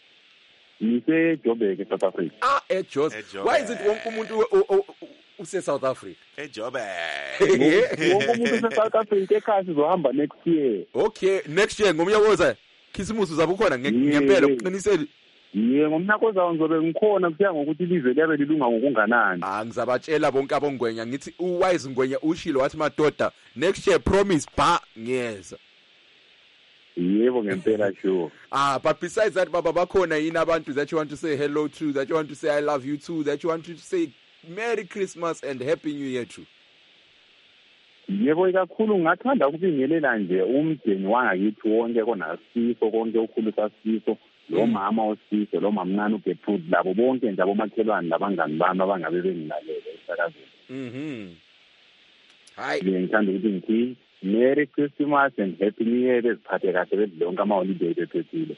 Joburg South Africa eJoburg why is it wonke umuntu use South Africa Joburg wonke umuntu use South Africa ekhaya sizohamba next year okay next year ngomnyaka ozayo Khisimusi uzabe ukhona ngempela uqinisele ngomnyaka ozayo ngizobe ngikhona kuya ngokuthi ilizwe liyabe lilunga ngokunganani ngizabatshela bonke abongwenya ngithi uwise ngwenya ushilo wathi madoda next year promise ngiyeza yebo ngempela sure but besides that baba bakhona yini abantu that you want to say hello to that you want to say I love you too that you want to say Merry Christmas and Happy New Year too yebo kakhulu ngathanda ukubingelela nje umdeni wangakithi wonke konasiso konke ukhulu sasiso lo mama osiso lo mamncane uGertrude labo bonke nje abomakhelwane labangani bami abangabe bengilalele esakazweni hayi ngithanda ukuthi ngithi Merry Christmas and Happy New Year beziphathe kahle bezilonke ama-holiday bephethile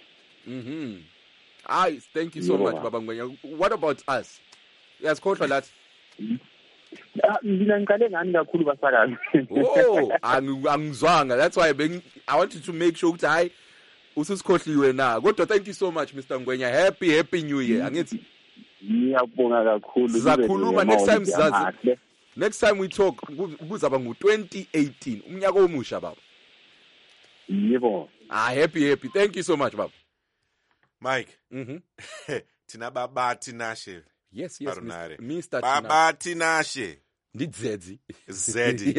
hayi thank you so much baba Ngwenya what about us yasikhohlwa lathi mina ngiqale ngani kakhulu basakazi angizwanga that's why I wanted to make sure ukuthi hayi ususikhohliwe na kodwa thank you so much Mr Ngwenya happy new year angithi ngiyabonga kakhulu sizakhuluma next time we talk kuzaba ngu2018 umnyaka omusha baba yebo happy thank you so much baba Mike thina babathi nashe yes Mr babathi nashe ndidzedzi zedi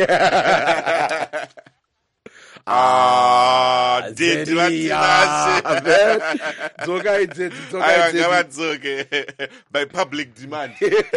did Zoka by public demand.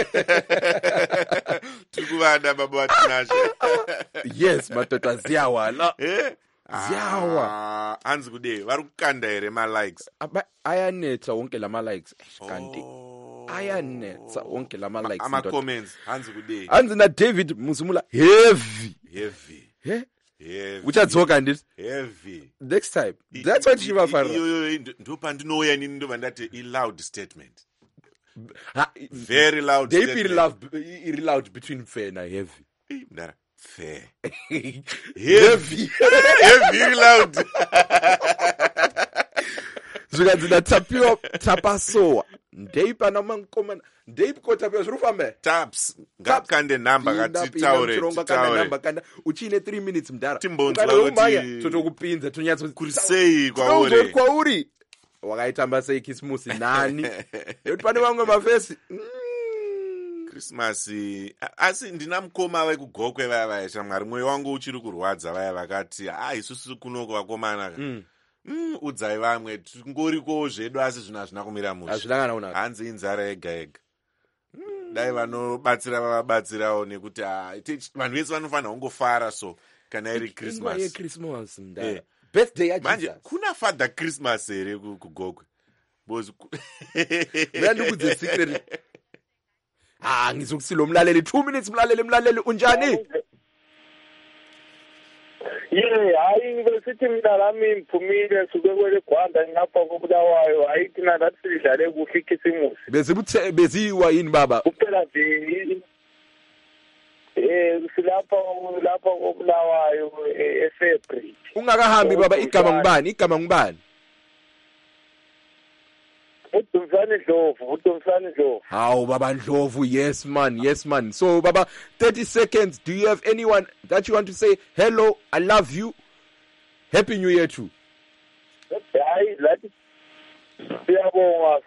Tukubana babathi nashe. Yes, madoda ziyawala. Ziyawa. Hanzi kude vari kukanda ere ma likes. Ayanetha wonke lama likes kanti. Ayanetha wonke lama likes. Ama comments hanzi kude. Hanzi na David Musumula heavy. Uchadzoka ndisi heavy next time that's what Shiva Fara ndopa ndinoya nini ndoba ndati i loud statement very loud statement they loud between fair na heavy mdara fair heavy loud zvikadzina tapasowa ndeipa namankomana ndeipa tapio zvirufambe taps ngakande number kati taure number kanda uchine 3 minutes mdara timbonzwa totokupinza tonyatso kurisei kwauri wakaitamba sei Christmas nani yoti pane vamwe mafesi Christmas asi ndinamukoma wekugokwe vaya shamwari mwoyo wangu uchiri kurwadza vaya vakati isusu kunoko vakomana udzai vamwe ngoriko zvedu asi zvino hazvina kumira mushe hanzi inzara yega dai vanobatsira vavabatsirawo nekuti vanhu vese vanofanira kungofara so kana iri Christmas birthday ya manje kuna Father Christmas here kugokwe bozi ndikudze secret ngizokusilo mlaleli 2 minutes mlaleli unjani hayi besithi mina lami mphumile suke kwele Gwanda ngapha koBulawayo hayi thina nathi sidlale kuhle iKhisimusi beziwa yini baba kuphela nje silapha koBulawayo eFebruary ungakahambi baba igama ngubani uDumsane Ndlovu hawu baba Ndlovu yes man so baba 30 seconds do you have anyone that you want to say hello I love you happy new year too hayi lathi siyabonga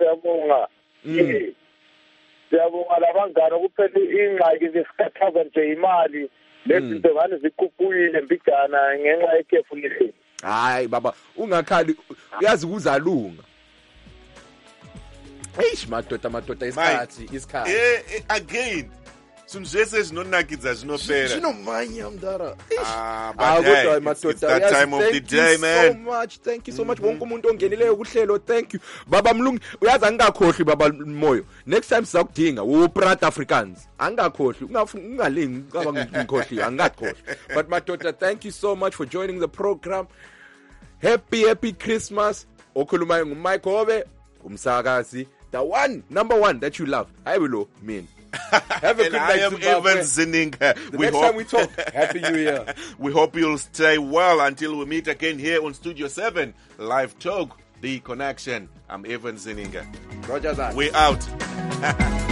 siyabonga labangani kuphela ingxaki zesikhathaza nje imali lezinto ngane zikhuphukile mbijana ngenxa yekhefu lehle hayi baba ungakhali uyazi kuzalunga madoda isikhathi again zvinhu zvese zvinonakidza zvinopera. Zvinomanya mdara. But hey, it's madoda, that time of the day, man. Thank you so much. Wonke umuntu ongenileyo kuhlelo, thank you. Baba Mlungu, uyazi angakhohlwi baba Moyo. Next time sizakudinga uPrat Africans. Angakhohlwi, ungalingi ngicabanga ngikhohliwe, angakhohlwi. But madoda, thank you so much for joining the program. Happy Christmas. Okhulumayo nguMike Hobe, umsakazi, the number one that you love. I will mean. Have a good night. I am Evan Zininga. Next time we talk, Happy New Year. We hope you'll stay well until we meet again here on Studio 7 Live Talk, The Connection. I'm Evan Zininga. Roger that. We're out.